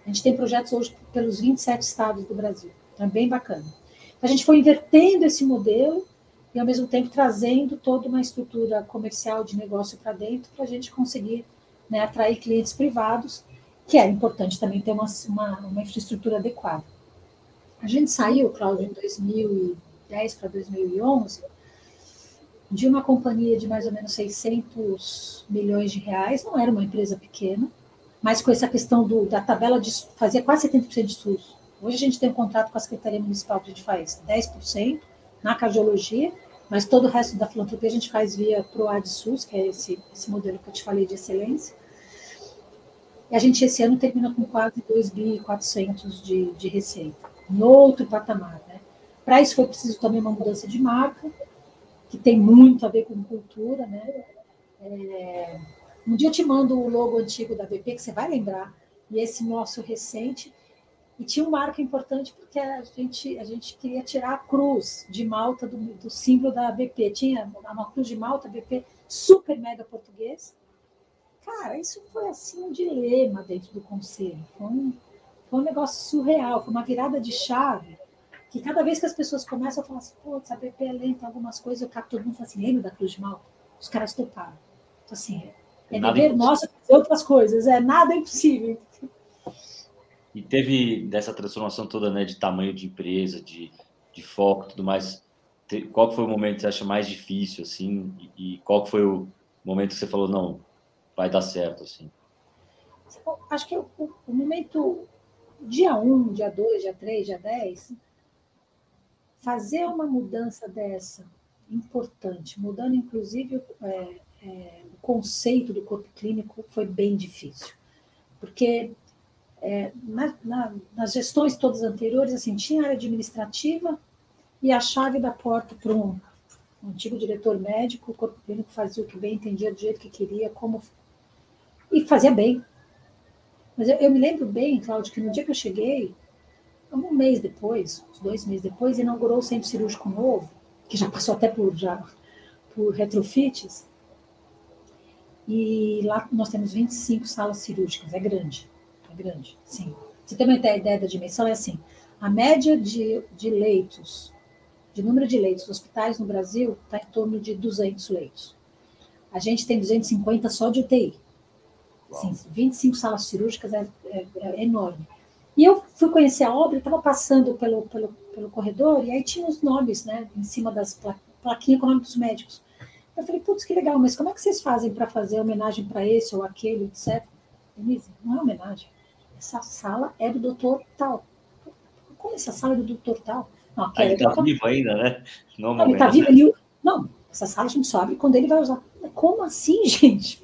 B: gente tem projetos hoje pelos vinte e sete estados do Brasil. Então, é bem bacana. A gente foi invertendo esse modelo e, ao mesmo tempo, trazendo toda uma estrutura comercial de negócio para dentro para a gente conseguir, né, atrair clientes privados, que é importante também ter uma, uma, uma infraestrutura adequada. A gente saiu, Cláudio, em dois mil e dez para dois mil e onze, de uma companhia de mais ou menos seiscentos milhões de reais, não era uma empresa pequena, mas com essa questão do, da tabela de fazia quase setenta por cento de SUS. Hoje a gente tem um contrato com a Secretaria Municipal que a gente faz dez por cento na cardiologia, mas todo o resto da filantropia a gente faz via PROAD SUS, que é esse, esse modelo que eu te falei de excelência. E a gente esse ano termina com quase dois bilhões e quatrocentos de, de receita, em outro patamar, né? Para isso foi preciso também uma mudança de marca, que tem muito a ver com cultura, né? É, um dia eu te mando o logo antigo da B P, que você vai lembrar, e esse nosso recente, e tinha um marco importante, porque a gente, a gente queria tirar a cruz de Malta do, do símbolo da B P. Tinha uma cruz de Malta, B P, super mega português. Cara, isso foi assim um dilema dentro do conselho. Foi um, foi um negócio surreal, foi uma virada de chave, que cada vez que as pessoas começam a falar assim, pô, essa B P é lenta, algumas coisas, eu capto todo mundo fala assim, lembra da cruz de Malta? Os caras toparam. Então, assim, é, é dever nosso fazer outras coisas, é nada impossível.
A: E teve dessa transformação toda, né, de tamanho de empresa, de, de foco e tudo mais, qual foi o momento que você acha mais difícil, assim, e, e qual foi o momento que você falou, não, vai dar certo, assim?
B: Acho que o, o momento, dia um, dia dois, dia três, dia dez, fazer uma mudança dessa, importante, mudando inclusive é, é, o conceito do corpo clínico, foi bem difícil. Porque É, na, na, nas gestões todas anteriores, assim, tinha área administrativa e a chave da porta para um, um antigo diretor médico, o corpo clínico fazia o que bem entendia, do jeito que queria, como e fazia bem. Mas eu, eu me lembro bem, Cláudio, que no dia que eu cheguei, um mês depois, uns dois meses depois, inaugurou o centro cirúrgico novo, que já passou até por, já, por retrofits, e lá nós temos vinte e cinco salas cirúrgicas, é grande. É grande, sim. Você tem uma ideia da dimensão? É assim, a média de, de leitos, de número de leitos dos hospitais no Brasil está em torno de duzentos leitos. A gente tem duzentos e cinquenta só de U T I. Sim, vinte e cinco salas cirúrgicas é, é, é enorme. E eu fui conhecer a obra, estava passando pelo, pelo, pelo corredor, e aí tinha os nomes, né, em cima das pla plaquinhas com o nome dos médicos. Eu falei, putz, que legal, mas como é que vocês fazem para fazer homenagem para esse ou aquele, etcétera? Denise, não é homenagem. Essa sala é do doutor tal. Como essa sala é do doutor tal? Não,
A: ah, ele está vivo ainda, né?
B: Não, não ele está vivo. Ele... Não, essa sala a gente só abre quando ele vai usar. Como assim, gente?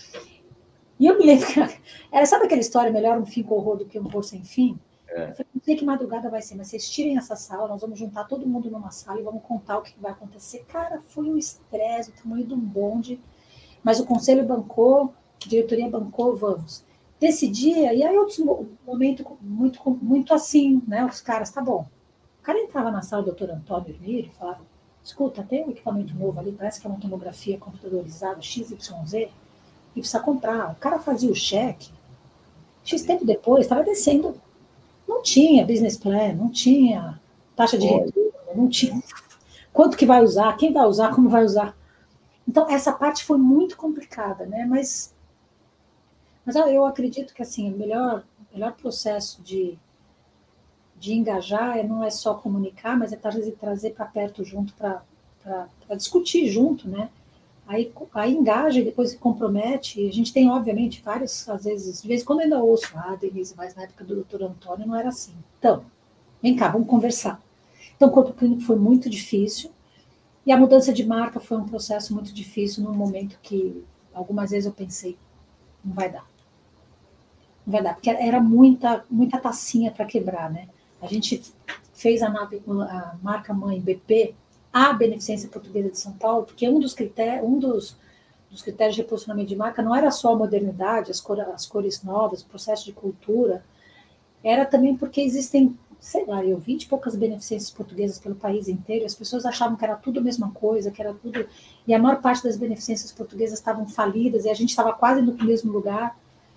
B: E eu me lembro que era, sabe aquela história, melhor um fim com horror do que um horror sem fim? É. Eu falei, não sei que madrugada vai ser, mas vocês tirem essa sala, nós vamos juntar todo mundo numa sala e vamos contar o que vai acontecer. Cara, foi um estresse, o tamanho de um bonde, mas o conselho bancou, a diretoria bancou, vamos. Desse dia, e aí outro momento muito, muito assim, né? Os caras, tá bom. O cara entrava na sala do doutor Antônio Hermílio e falava, escuta, tem um equipamento novo ali, parece que é uma tomografia computadorizada, X Y Z, e precisa comprar. O cara fazia o cheque, X tempo depois, estava descendo. Não tinha business plan, não tinha taxa de retorno, não tinha quanto que vai usar, quem vai usar, como vai usar. Então, essa parte foi muito complicada, né? Mas... Mas eu acredito que assim, o melhor, melhor processo de, de engajar não é só comunicar, mas é trazer, trazer para perto junto, para discutir junto, né? Aí, aí engaja e depois se compromete. E a gente tem, obviamente, vários, às vezes, de vez em quando eu ainda ouço, ah, Denise, mas na época do doutor Antônio não era assim. Então, vem cá, vamos conversar. Então, o corpo clínico foi muito difícil, e a mudança de marca foi um processo muito difícil, num momento que algumas vezes eu pensei, não vai dar. Não vai dar, porque era muita, muita tacinha para quebrar, né? A gente fez a, nave, a marca-mãe B P, a Beneficência Portuguesa de São Paulo, porque um dos critérios, um dos, dos critérios de posicionamento de marca não era só a modernidade, as, cor, as cores novas, o processo de cultura, era também porque existem, sei lá, eu vinte e poucas beneficências portuguesas pelo país inteiro, e as pessoas achavam que era tudo a mesma coisa, que era tudo... E a maior parte das beneficências portuguesas estavam falidas, e a gente estava quase no mesmo lugar.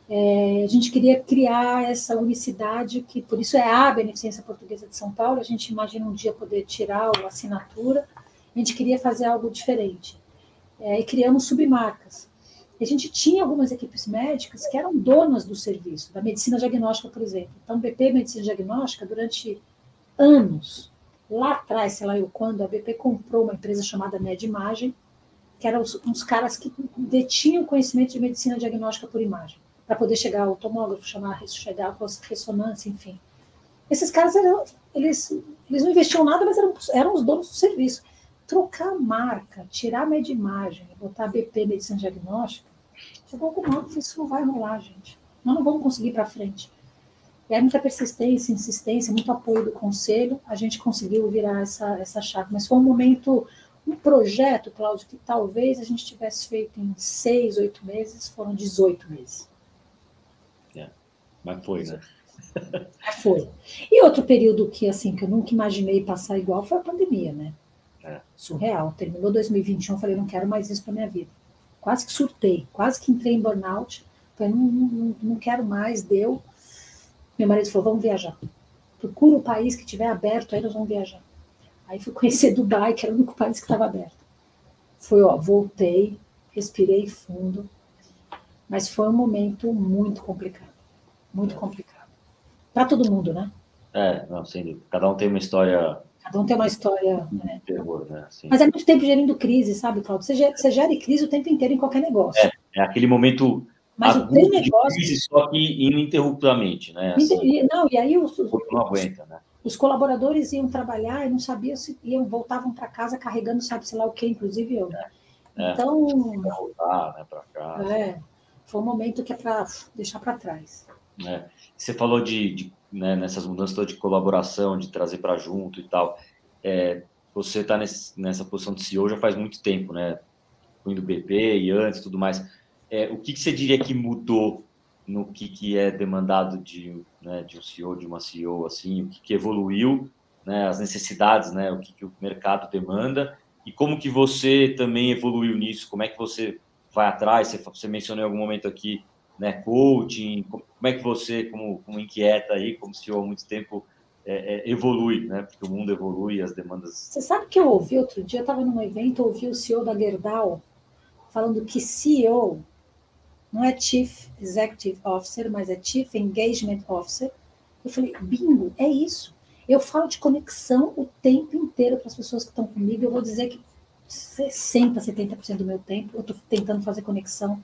B: É, a gente queria criar essa unicidade, que por isso é a Beneficência Portuguesa de São Paulo. A gente imagina um dia poder tirar a assinatura. A gente queria fazer algo diferente. É, e criamos submarcas. A gente tinha algumas equipes médicas que eram donas do serviço, da medicina diagnóstica, por exemplo. Então, B P Medicina Diagnóstica, durante anos, lá atrás, sei lá eu quando, a B P comprou uma empresa chamada MedImagem, que eram uns, uns caras que detinham conhecimento de medicina diagnóstica por imagem, para poder chegar ao tomógrafo, chamar, chegar a ressonância, enfim. Esses caras, eram, eles, eles não investiam nada, mas eram, eram os donos do serviço. Trocar a marca, tirar a MedImagem, botar B P Medicina Diagnóstica, chegou alguma hora que isso não vai rolar, gente. Nós não vamos conseguir ir para frente. E aí, muita persistência, insistência, muito apoio do conselho, a gente conseguiu virar essa, essa chave. Mas foi um momento, um projeto, Cláudio, que talvez a gente tivesse feito em seis, oito meses, foram dezoito meses.
A: É, mas foi, né?
B: Foi. E outro período que, assim, que eu nunca imaginei passar igual foi a pandemia, né? É. Surreal. Terminou dois mil e vinte e um, eu falei, não quero mais isso para minha vida. Quase que surtei, quase que entrei em burnout. Falei, não, não, não quero mais, deu. Meu marido falou, vamos viajar. Procura o país que estiver aberto, aí nós vamos viajar. Aí fui conhecer Dubai, que era o único país que estava aberto. Foi, ó, voltei, respirei fundo, mas foi um momento muito complicado. Muito complicado. Para todo mundo, né?
A: É, não, sem dúvida. Cada um tem uma história...
B: Cada um tem uma história... Né?
A: Terror, né? Assim.
B: Mas é muito tempo gerindo crise, sabe, Cláudio? Você gera, você gera crise o tempo inteiro em qualquer negócio.
A: É, é aquele momento...
B: Mas o teu negócio...
A: de crise, só que ininterruptamente, né? Assim,
B: não, e aí os,
A: o corpo não aguenta, né?
B: Os colaboradores iam trabalhar e não sabiam se iam, voltavam para casa carregando, sabe, sei lá o que, inclusive eu.
A: É,
B: então,
A: é, voltar, né, para casa.
B: É, foi um momento que é para deixar para trás.
A: É. Você falou de, de né, nessas mudanças de colaboração, de trazer para junto e tal. É, você está nessa posição de C E O já faz muito tempo, né? Indo B P e antes, tudo mais. É, o que, que você diria que mudou no que, que é demandado de, né, de um C E O, de uma C E O, assim, o que, que evoluiu, né, as necessidades, né, o que, que o mercado demanda, e como que você também evoluiu nisso, como é que você vai atrás, você, você mencionou em algum momento aqui, né, coaching, como é que você, como, como inquieta aí, como C E O há muito tempo, é, é, evolui, né, porque o mundo evolui, as demandas...
B: Você sabe que eu ouvi outro dia, eu estava num evento, eu ouvi o C E O da Gerdau falando que C E O não é Chief Executive Officer, mas é Chief Engagement Officer. Eu falei, bingo, é isso. Eu falo de conexão o tempo inteiro para as pessoas que estão comigo. Eu vou dizer que sessenta, setenta por cento do meu tempo eu estou tentando fazer conexão.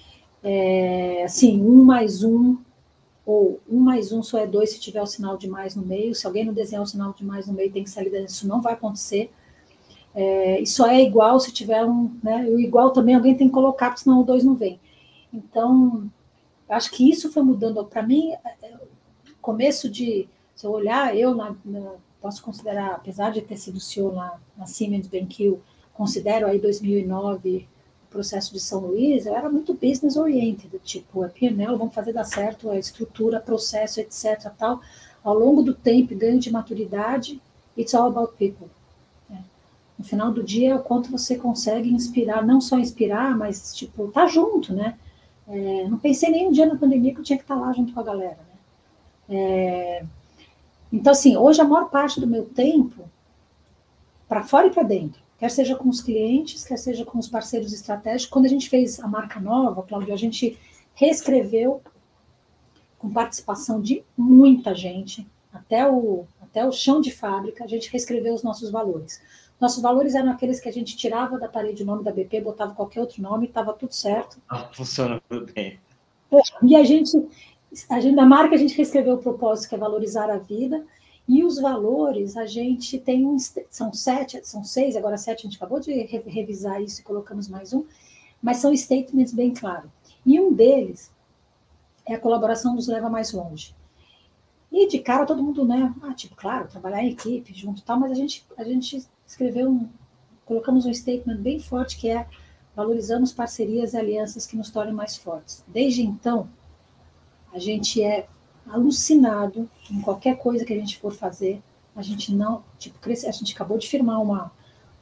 B: É, assim, um mais um, ou um mais um só é dois se tiver o sinal de mais no meio. Se alguém não desenhar o sinal de mais no meio, tem que sair dentro. Isso não vai acontecer. É, e só é igual se tiver um... Né, o igual também alguém tem que colocar, porque senão o dois não vem. Então, acho que isso foi mudando. Para mim, começo de... Se eu olhar, eu na, na, posso considerar, apesar de ter sido C E O na, na Siemens BenQ, considero aí dois mil e nove o processo de São Luís, eu era muito business oriented, tipo, é P e L, vamos fazer dar certo, é estrutura, processo, etc. Tal. Ao longo do tempo, ganho de maturidade, it's all about people. Né? No final do dia, é o quanto você consegue inspirar, não só inspirar, mas, tipo, tá junto, né? É, não pensei nem um dia na pandemia que eu tinha que estar lá junto com a galera, né? É, então, assim, hoje a maior parte do meu tempo, para fora e para dentro, quer seja com os clientes, quer seja com os parceiros estratégicos. Quando a gente fez a marca nova, Cláudio, a gente reescreveu com participação de muita gente, até o, até o chão de fábrica, a gente reescreveu os nossos valores. Nossos valores eram aqueles que a gente tirava da parede o nome da B P, botava qualquer outro nome, estava tudo certo.
A: Ah, funciona tudo bem.
B: E a gente, a gente, na marca, a gente reescreveu o propósito, que é valorizar a vida, e os valores, a gente tem um, são sete, são seis, agora sete, a gente acabou de revisar isso e colocamos mais um, mas são statements bem claros. E um deles é a colaboração nos leva mais longe. E de cara todo mundo, né, ah, tipo, claro, trabalhar em equipe, junto e tal, mas a gente, a gente escreveu, um, colocamos um statement bem forte, que é valorizamos parcerias e alianças que nos tornem mais fortes. Desde então, a gente é alucinado em qualquer coisa que a gente for fazer, a gente não, tipo, a gente acabou de firmar uma,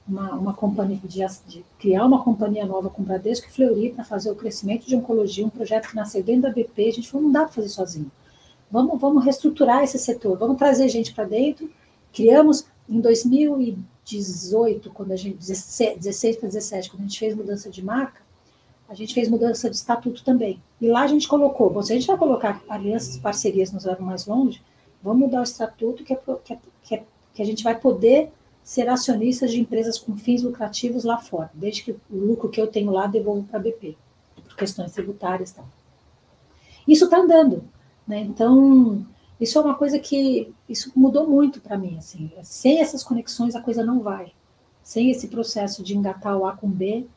B: uma, uma companhia, de, de criar uma companhia nova com o Bradesco e Fleury para fazer o crescimento de oncologia, um projeto que nasceu dentro da B P, a gente falou, não dá para fazer sozinho. Vamos, vamos reestruturar esse setor, vamos trazer gente para dentro. Criamos em dois mil e dezoito, quando a gente, dezesseis para dezessete, quando a gente fez mudança de marca, a gente fez mudança de estatuto também. E lá a gente colocou, bom, se a gente vai colocar alianças, parcerias nos levam mais longe, vamos mudar o estatuto que, é, que, é, que, é, que a gente vai poder ser acionistas de empresas com fins lucrativos lá fora, desde que o lucro que eu tenho lá devolvo para a B P, por questões tributárias e tal. Isso está andando, né? Então, isso é uma coisa que isso mudou muito para mim. Assim, sem essas conexões, a coisa não vai. Sem esse processo de engatar o A com B.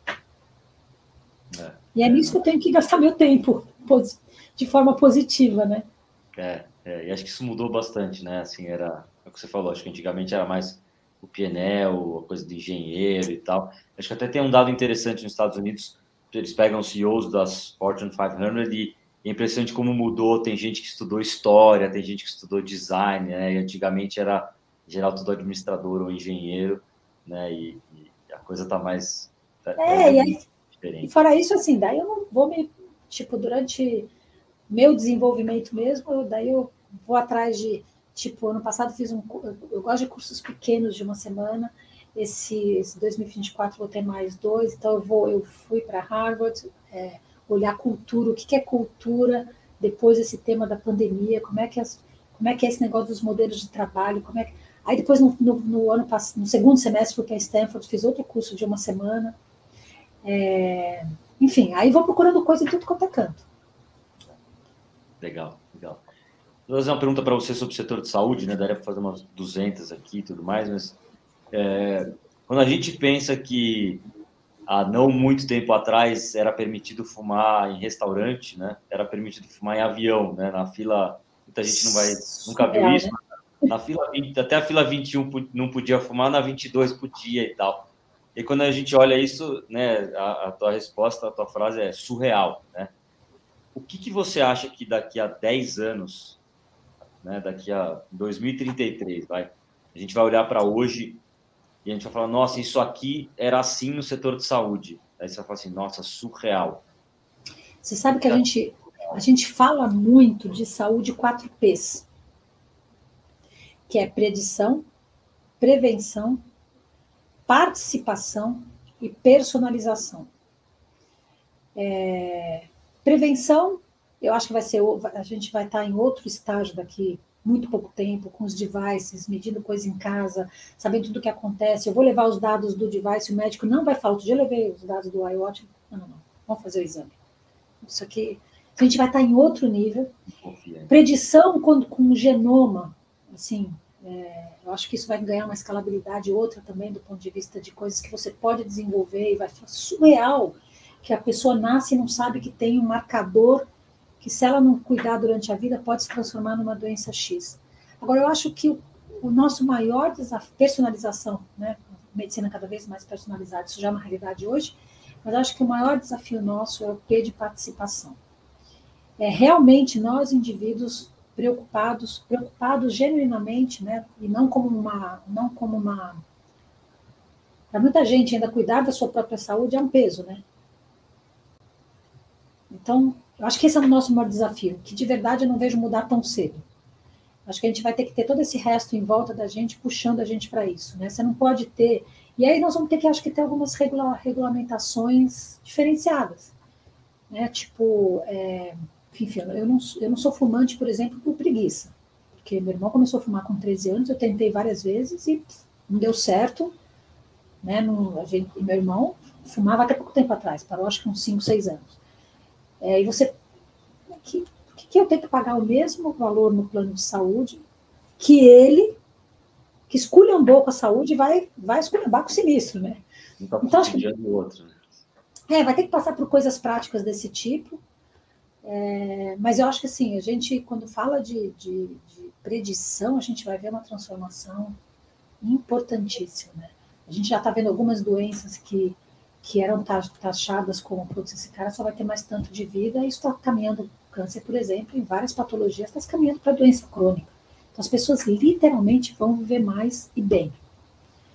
B: É, e é, é nisso que eu tenho que gastar meu tempo, de forma positiva, né?
A: É, é, e acho que isso mudou bastante, né? Assim, era é o que você falou, acho que antigamente era mais o P and L, a coisa de engenheiro e tal. Acho que até tem um dado interessante nos Estados Unidos, eles pegam os C E Os das Fortune quinhentos e é impressionante como mudou. Tem gente que estudou história, tem gente que estudou design, né? E antigamente era, em geral, tudo administrador ou engenheiro, né? E, e a coisa tá mais... Tá,
B: é, tá e, aí, diferente. E fora isso, assim, daí eu não vou me... Tipo, durante meu desenvolvimento mesmo, daí eu vou atrás de... Tipo, ano passado fiz um... Eu gosto de cursos pequenos de uma semana. Esse, esse dois mil e vinte e quatro vou ter mais dois. Então, eu, vou, eu fui para Harvard... É, olhar cultura, o que é cultura, depois esse tema da pandemia, como é que, as, como é, que é esse negócio dos modelos de trabalho, como é que... Aí depois, no, no, no ano passado, no segundo semestre, fui para Stanford, fiz outro curso de uma semana. É... Enfim, aí vou procurando coisa em tudo quanto é canto.
A: Legal, legal. Vou fazer uma pergunta para você sobre o setor de saúde, né? Daria para fazer umas duzentas aqui e tudo mais, mas é, quando a gente pensa que há não muito tempo atrás era permitido fumar em restaurante, né? Era permitido fumar em avião, né? Na fila, muita gente não vai, nunca viu isso, né? Na fila vinte, até a fila vinte e um não podia fumar, na vinte e dois podia e tal. E quando a gente olha isso, né? A, a tua resposta, a tua frase é surreal, né? O que que você acha que daqui a dez anos, né? Daqui a dois mil e trinta e três, vai, a gente vai olhar para hoje e a gente vai falar, nossa, isso aqui era assim no setor de saúde. Aí você vai falar assim, nossa, surreal.
B: Você sabe que a gente, a gente fala muito de saúde quatro P's, que é predição, prevenção, participação e personalização. É, prevenção, eu acho que vai ser, a gente vai estar em outro estágio daqui muito pouco tempo, com os devices, medindo coisa em casa, sabendo tudo o que acontece. Eu vou levar os dados do device, o médico não vai falar, outro dia eu levei os dados do iWatch, não, não, não, vamos fazer o exame. Isso aqui, a gente vai estar em outro nível. Predição com, com o genoma, assim, é, eu acho que isso vai ganhar uma escalabilidade outra também, do ponto de vista de coisas que você pode desenvolver, e vai ser surreal que a pessoa nasce e não sabe que tem um marcador que, se ela não cuidar durante a vida, pode se transformar numa doença X. Agora, eu acho que o, o nosso maior desafio, personalização, né? Medicina cada vez mais personalizada, isso já é uma realidade hoje, mas acho que o maior desafio nosso é o P de participação. É realmente nós, indivíduos preocupados, preocupados genuinamente, né? E não como uma... Não como uma... Para muita gente, ainda cuidar da sua própria saúde é um peso, né? Então, eu acho que esse é o nosso maior desafio, que de verdade eu não vejo mudar tão cedo. Acho que a gente vai ter que ter todo esse resto em volta da gente, puxando a gente para isso, né? Você não pode ter... E aí nós vamos ter que, acho que, ter algumas regula... regulamentações diferenciadas, né? Tipo, é... enfim, eu não, eu não sou fumante, por exemplo, por preguiça, porque meu irmão começou a fumar com treze anos, eu tentei várias vezes e não deu certo, né? Não, a gente, meu irmão fumava até pouco tempo atrás, parou acho que uns cinco, seis anos. É, e você, que, que eu tenho que pagar o mesmo valor no plano de saúde que ele, que esculhambou com a saúde, vai, vai esculhambar com o sinistro, né?
A: Tá então, acho que, do outro, né?
B: É, vai ter que passar por coisas práticas desse tipo, é, mas eu acho que, assim, a gente, quando fala de, de, de predição, a gente vai ver uma transformação importantíssima, né? A gente já está vendo algumas doenças que que eram taxadas como, putz, esse cara só vai ter mais tanto de vida, e isso está caminhando, câncer, por exemplo, em várias patologias, está caminhando para doença crônica. Então, as pessoas literalmente vão viver mais e bem.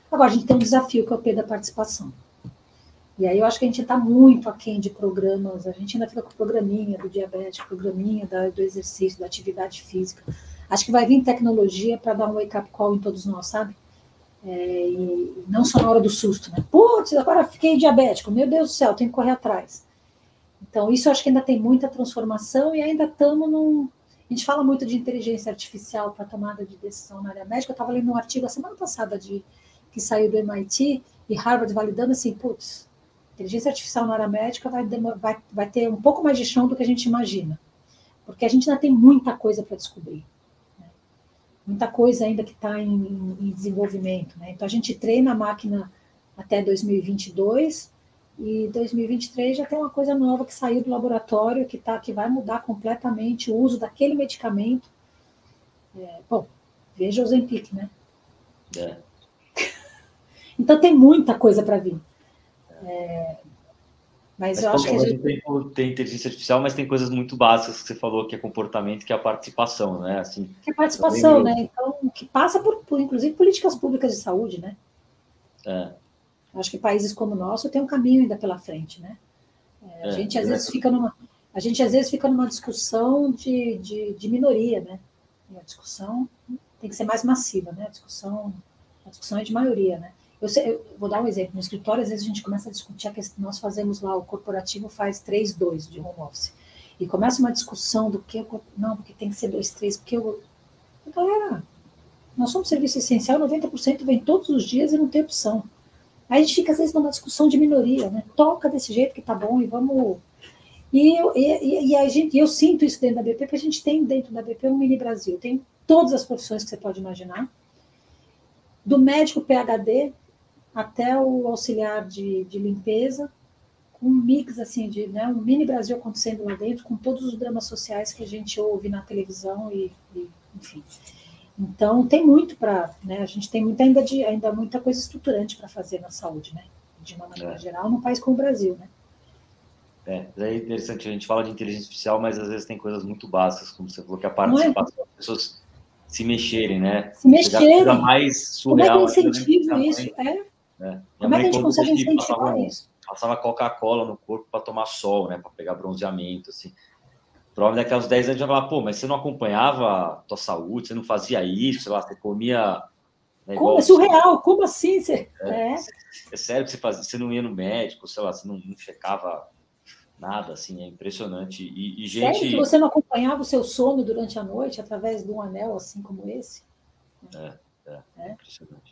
B: Agora, a gente tem um desafio, que é o P da participação. E aí eu acho que a gente está muito aquém de programas, a gente ainda fica com o programinha do diabetes, programinha da, do exercício, da atividade física. Acho que vai vir tecnologia para dar um wake-up call em todos nós, sabe? É, e não só na hora do susto, né? Putz, agora fiquei diabético, meu Deus do céu, tenho que correr atrás. Então, isso eu acho que ainda tem muita transformação e ainda estamos num... A gente fala muito de inteligência artificial para tomada de decisão na área médica. Eu estava lendo um artigo a semana passada de, que saiu do M I T e Harvard validando assim, putz, inteligência artificial na área médica vai, vai, vai ter um pouco mais de chão do que a gente imagina. Porque a gente ainda tem muita coisa para descobrir. Né? Muita coisa ainda que está em, em desenvolvimento. Né? Então, a gente treina a máquina até dois mil e vinte e dois e dois mil e vinte e três já tem uma coisa nova que saiu do laboratório que, tá, que vai mudar completamente o uso daquele medicamento. É, bom, veja o Ozempic, né?
A: É.
B: Então, tem muita coisa para vir. É, mas, mas eu acho que a gente...
A: Tem, tem inteligência artificial, mas tem coisas muito básicas que você falou, que é comportamento, que é a participação, né? Assim,
B: que é a participação, né? Então, que passa por, por, inclusive, políticas públicas de saúde, né?
A: É.
B: Acho que países como o nosso tem um caminho ainda pela frente, né? É, a é, gente às é. vezes fica numa, a gente às vezes fica numa discussão de, de, de minoria, né? E a discussão tem que ser mais massiva, né? A discussão, a discussão é de maioria, né? Eu, sei, eu vou dar um exemplo. No escritório, às vezes a gente começa a discutir a questão, nós fazemos lá, o corporativo faz três dois de home office. E começa uma discussão do que, não, porque tem que ser dois três, porque eu... Galera, nós somos serviço essencial, noventa por cento vem todos os dias e não tem opção. Aí a gente fica, às vezes, numa discussão de minoria, né? Toca desse jeito que tá bom e vamos... E eu, e, e a gente, eu sinto isso dentro da B P, porque a gente tem dentro da B P um mini Brasil. Tem todas as profissões que você pode imaginar. Do médico P H D até o auxiliar de, de limpeza, com um mix, assim, de né, um mini Brasil acontecendo lá dentro, com todos os dramas sociais que a gente ouve na televisão e, e enfim... Então, tem muito para, né, a gente tem muita, ainda, de, ainda muita coisa estruturante para fazer na saúde, né, de uma maneira é. geral, num país como o Brasil, né.
A: É, é interessante, a gente fala de inteligência artificial, mas às vezes tem coisas muito básicas, como você falou, que a participação das pessoas se mexerem, né.
B: Se mexerem.
A: Coisa mais surreal.
B: Como é que incentivo isso?
A: Mãe,
B: é.
A: É.
B: Como é que a gente consegue incentivar
A: passava,
B: isso?
A: Passava Coca-Cola no corpo para tomar sol, né, para pegar bronzeamento, assim. Provavelmente daqui a uns dez anos já falar, pô, mas você não acompanhava a tua saúde, você não fazia isso, sei lá, você comia...
B: Né, como é surreal, você... como assim? Você...
A: É, é. é sério que você fazia, você não ia no médico, sei lá, você não, não checava nada, assim, é impressionante. E, e gente...
B: Sério que você não acompanhava o seu sono durante a noite através de um anel assim como esse?
A: É, é, é. impressionante.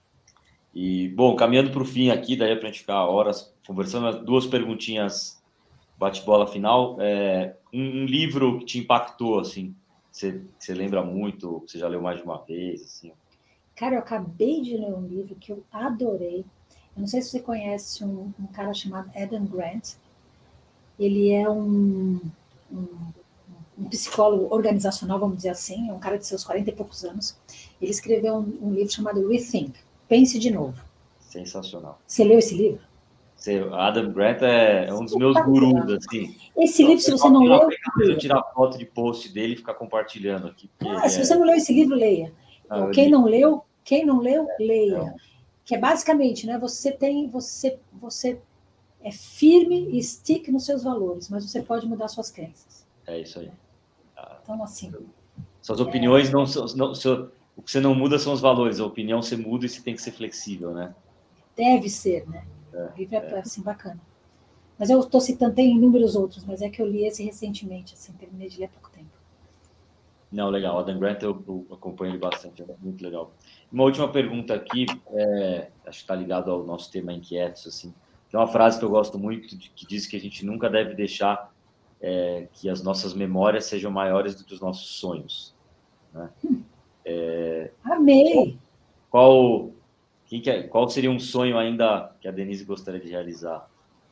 A: E, bom, caminhando para o fim aqui, daí para a gente ficar horas conversando, duas perguntinhas... Bate-bola final, é, um, um livro que te impactou, assim, você, você lembra muito, você já leu mais de uma vez, assim?
B: Cara, eu acabei de ler um livro que eu adorei. Eu não sei se você conhece um, um cara chamado Adam Grant. Ele é um, um, um psicólogo organizacional, vamos dizer assim, é um cara de seus quarenta e poucos anos. Ele escreveu um, um livro chamado Rethink, Pense de Novo.
A: Sensacional.
B: Você leu esse livro?
A: Adam Grant é um dos meus gurus, assim.
B: Esse livro, se você não leu...
A: Eu tirar foto de post dele e ficar compartilhando aqui.
B: Ah, se você não leu esse livro, leia. Ah, quem não leu, quem não leu, leia. É. Que é basicamente, né, você tem, você, você é firme e stick nos seus valores, mas você pode mudar suas crenças.
A: É isso aí.
B: Então, assim...
A: Suas opiniões é... não são... Não, seu, o que você não muda são os valores. A opinião você muda e você tem que ser flexível, né?
B: Deve ser, né? O livro é, é assim, bacana. Mas eu estou citando, tem inúmeros outros, mas é que eu li esse recentemente, assim, terminei de ler há pouco tempo.
A: Não, legal. Adam Grant eu, eu acompanho ele bastante, é muito legal. Uma última pergunta aqui, é, acho que está ligado ao nosso tema inquietos, assim. Tem uma frase que eu gosto muito, de, que diz que a gente nunca deve deixar é, que as nossas memórias sejam maiores do que os nossos sonhos. Né?
B: Hum.
A: É,
B: Amei!
A: Qual... Quem que é, qual seria um sonho ainda que a Denise gostaria de realizar?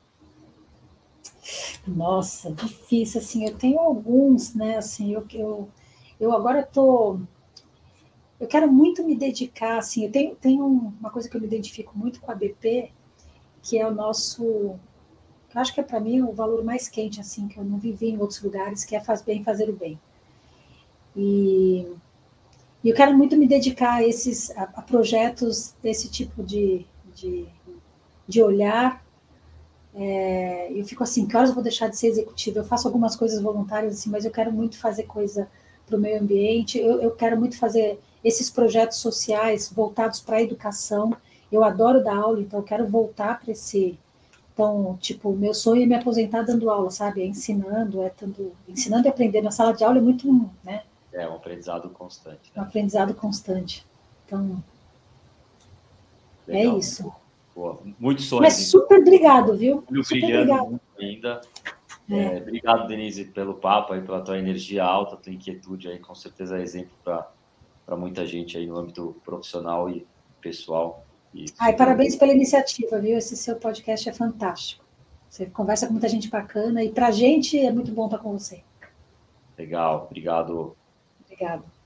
B: Nossa, difícil, assim, eu tenho alguns, né, assim, eu, eu, eu agora tô, eu quero muito me dedicar, assim, eu tenho, tenho uma coisa que eu me identifico muito com a B P, que é o nosso, eu acho que é para mim o valor mais quente, assim, que eu não vivi em outros lugares, que é faz bem fazer o bem. E... E eu quero muito me dedicar a esses a, a projetos desse tipo de, de, de olhar. É, eu fico assim, que horas eu vou deixar de ser executiva? Eu faço algumas coisas voluntárias, assim, mas eu quero muito fazer coisa para o meio ambiente, eu, eu quero muito fazer esses projetos sociais voltados para a educação. Eu adoro dar aula, então eu quero voltar para esse... Então, tipo, o meu sonho é me aposentar dando aula, sabe? É ensinando, é tendo, ensinando e aprendendo. Na sala de aula é muito, né?
A: É um aprendizado constante.
B: Um
A: Né?
B: aprendizado constante. Então,
A: Legal.
B: é isso.
A: Boa. Muitos sonhos.
B: Mas super obrigado, viu?
A: Então.
B: Super
A: Brilhando
B: obrigado.
A: muito ainda.
B: É.
A: É, obrigado, Denise, pelo papo aí, pela tua energia alta, tua inquietude aí, com certeza é exemplo para muita gente aí no âmbito profissional e pessoal. E
B: Ai, parabéns pela iniciativa, viu? Esse seu podcast é fantástico. Você conversa com muita gente bacana e para a gente é muito bom estar com você.
A: Legal, obrigado.
B: Obrigada.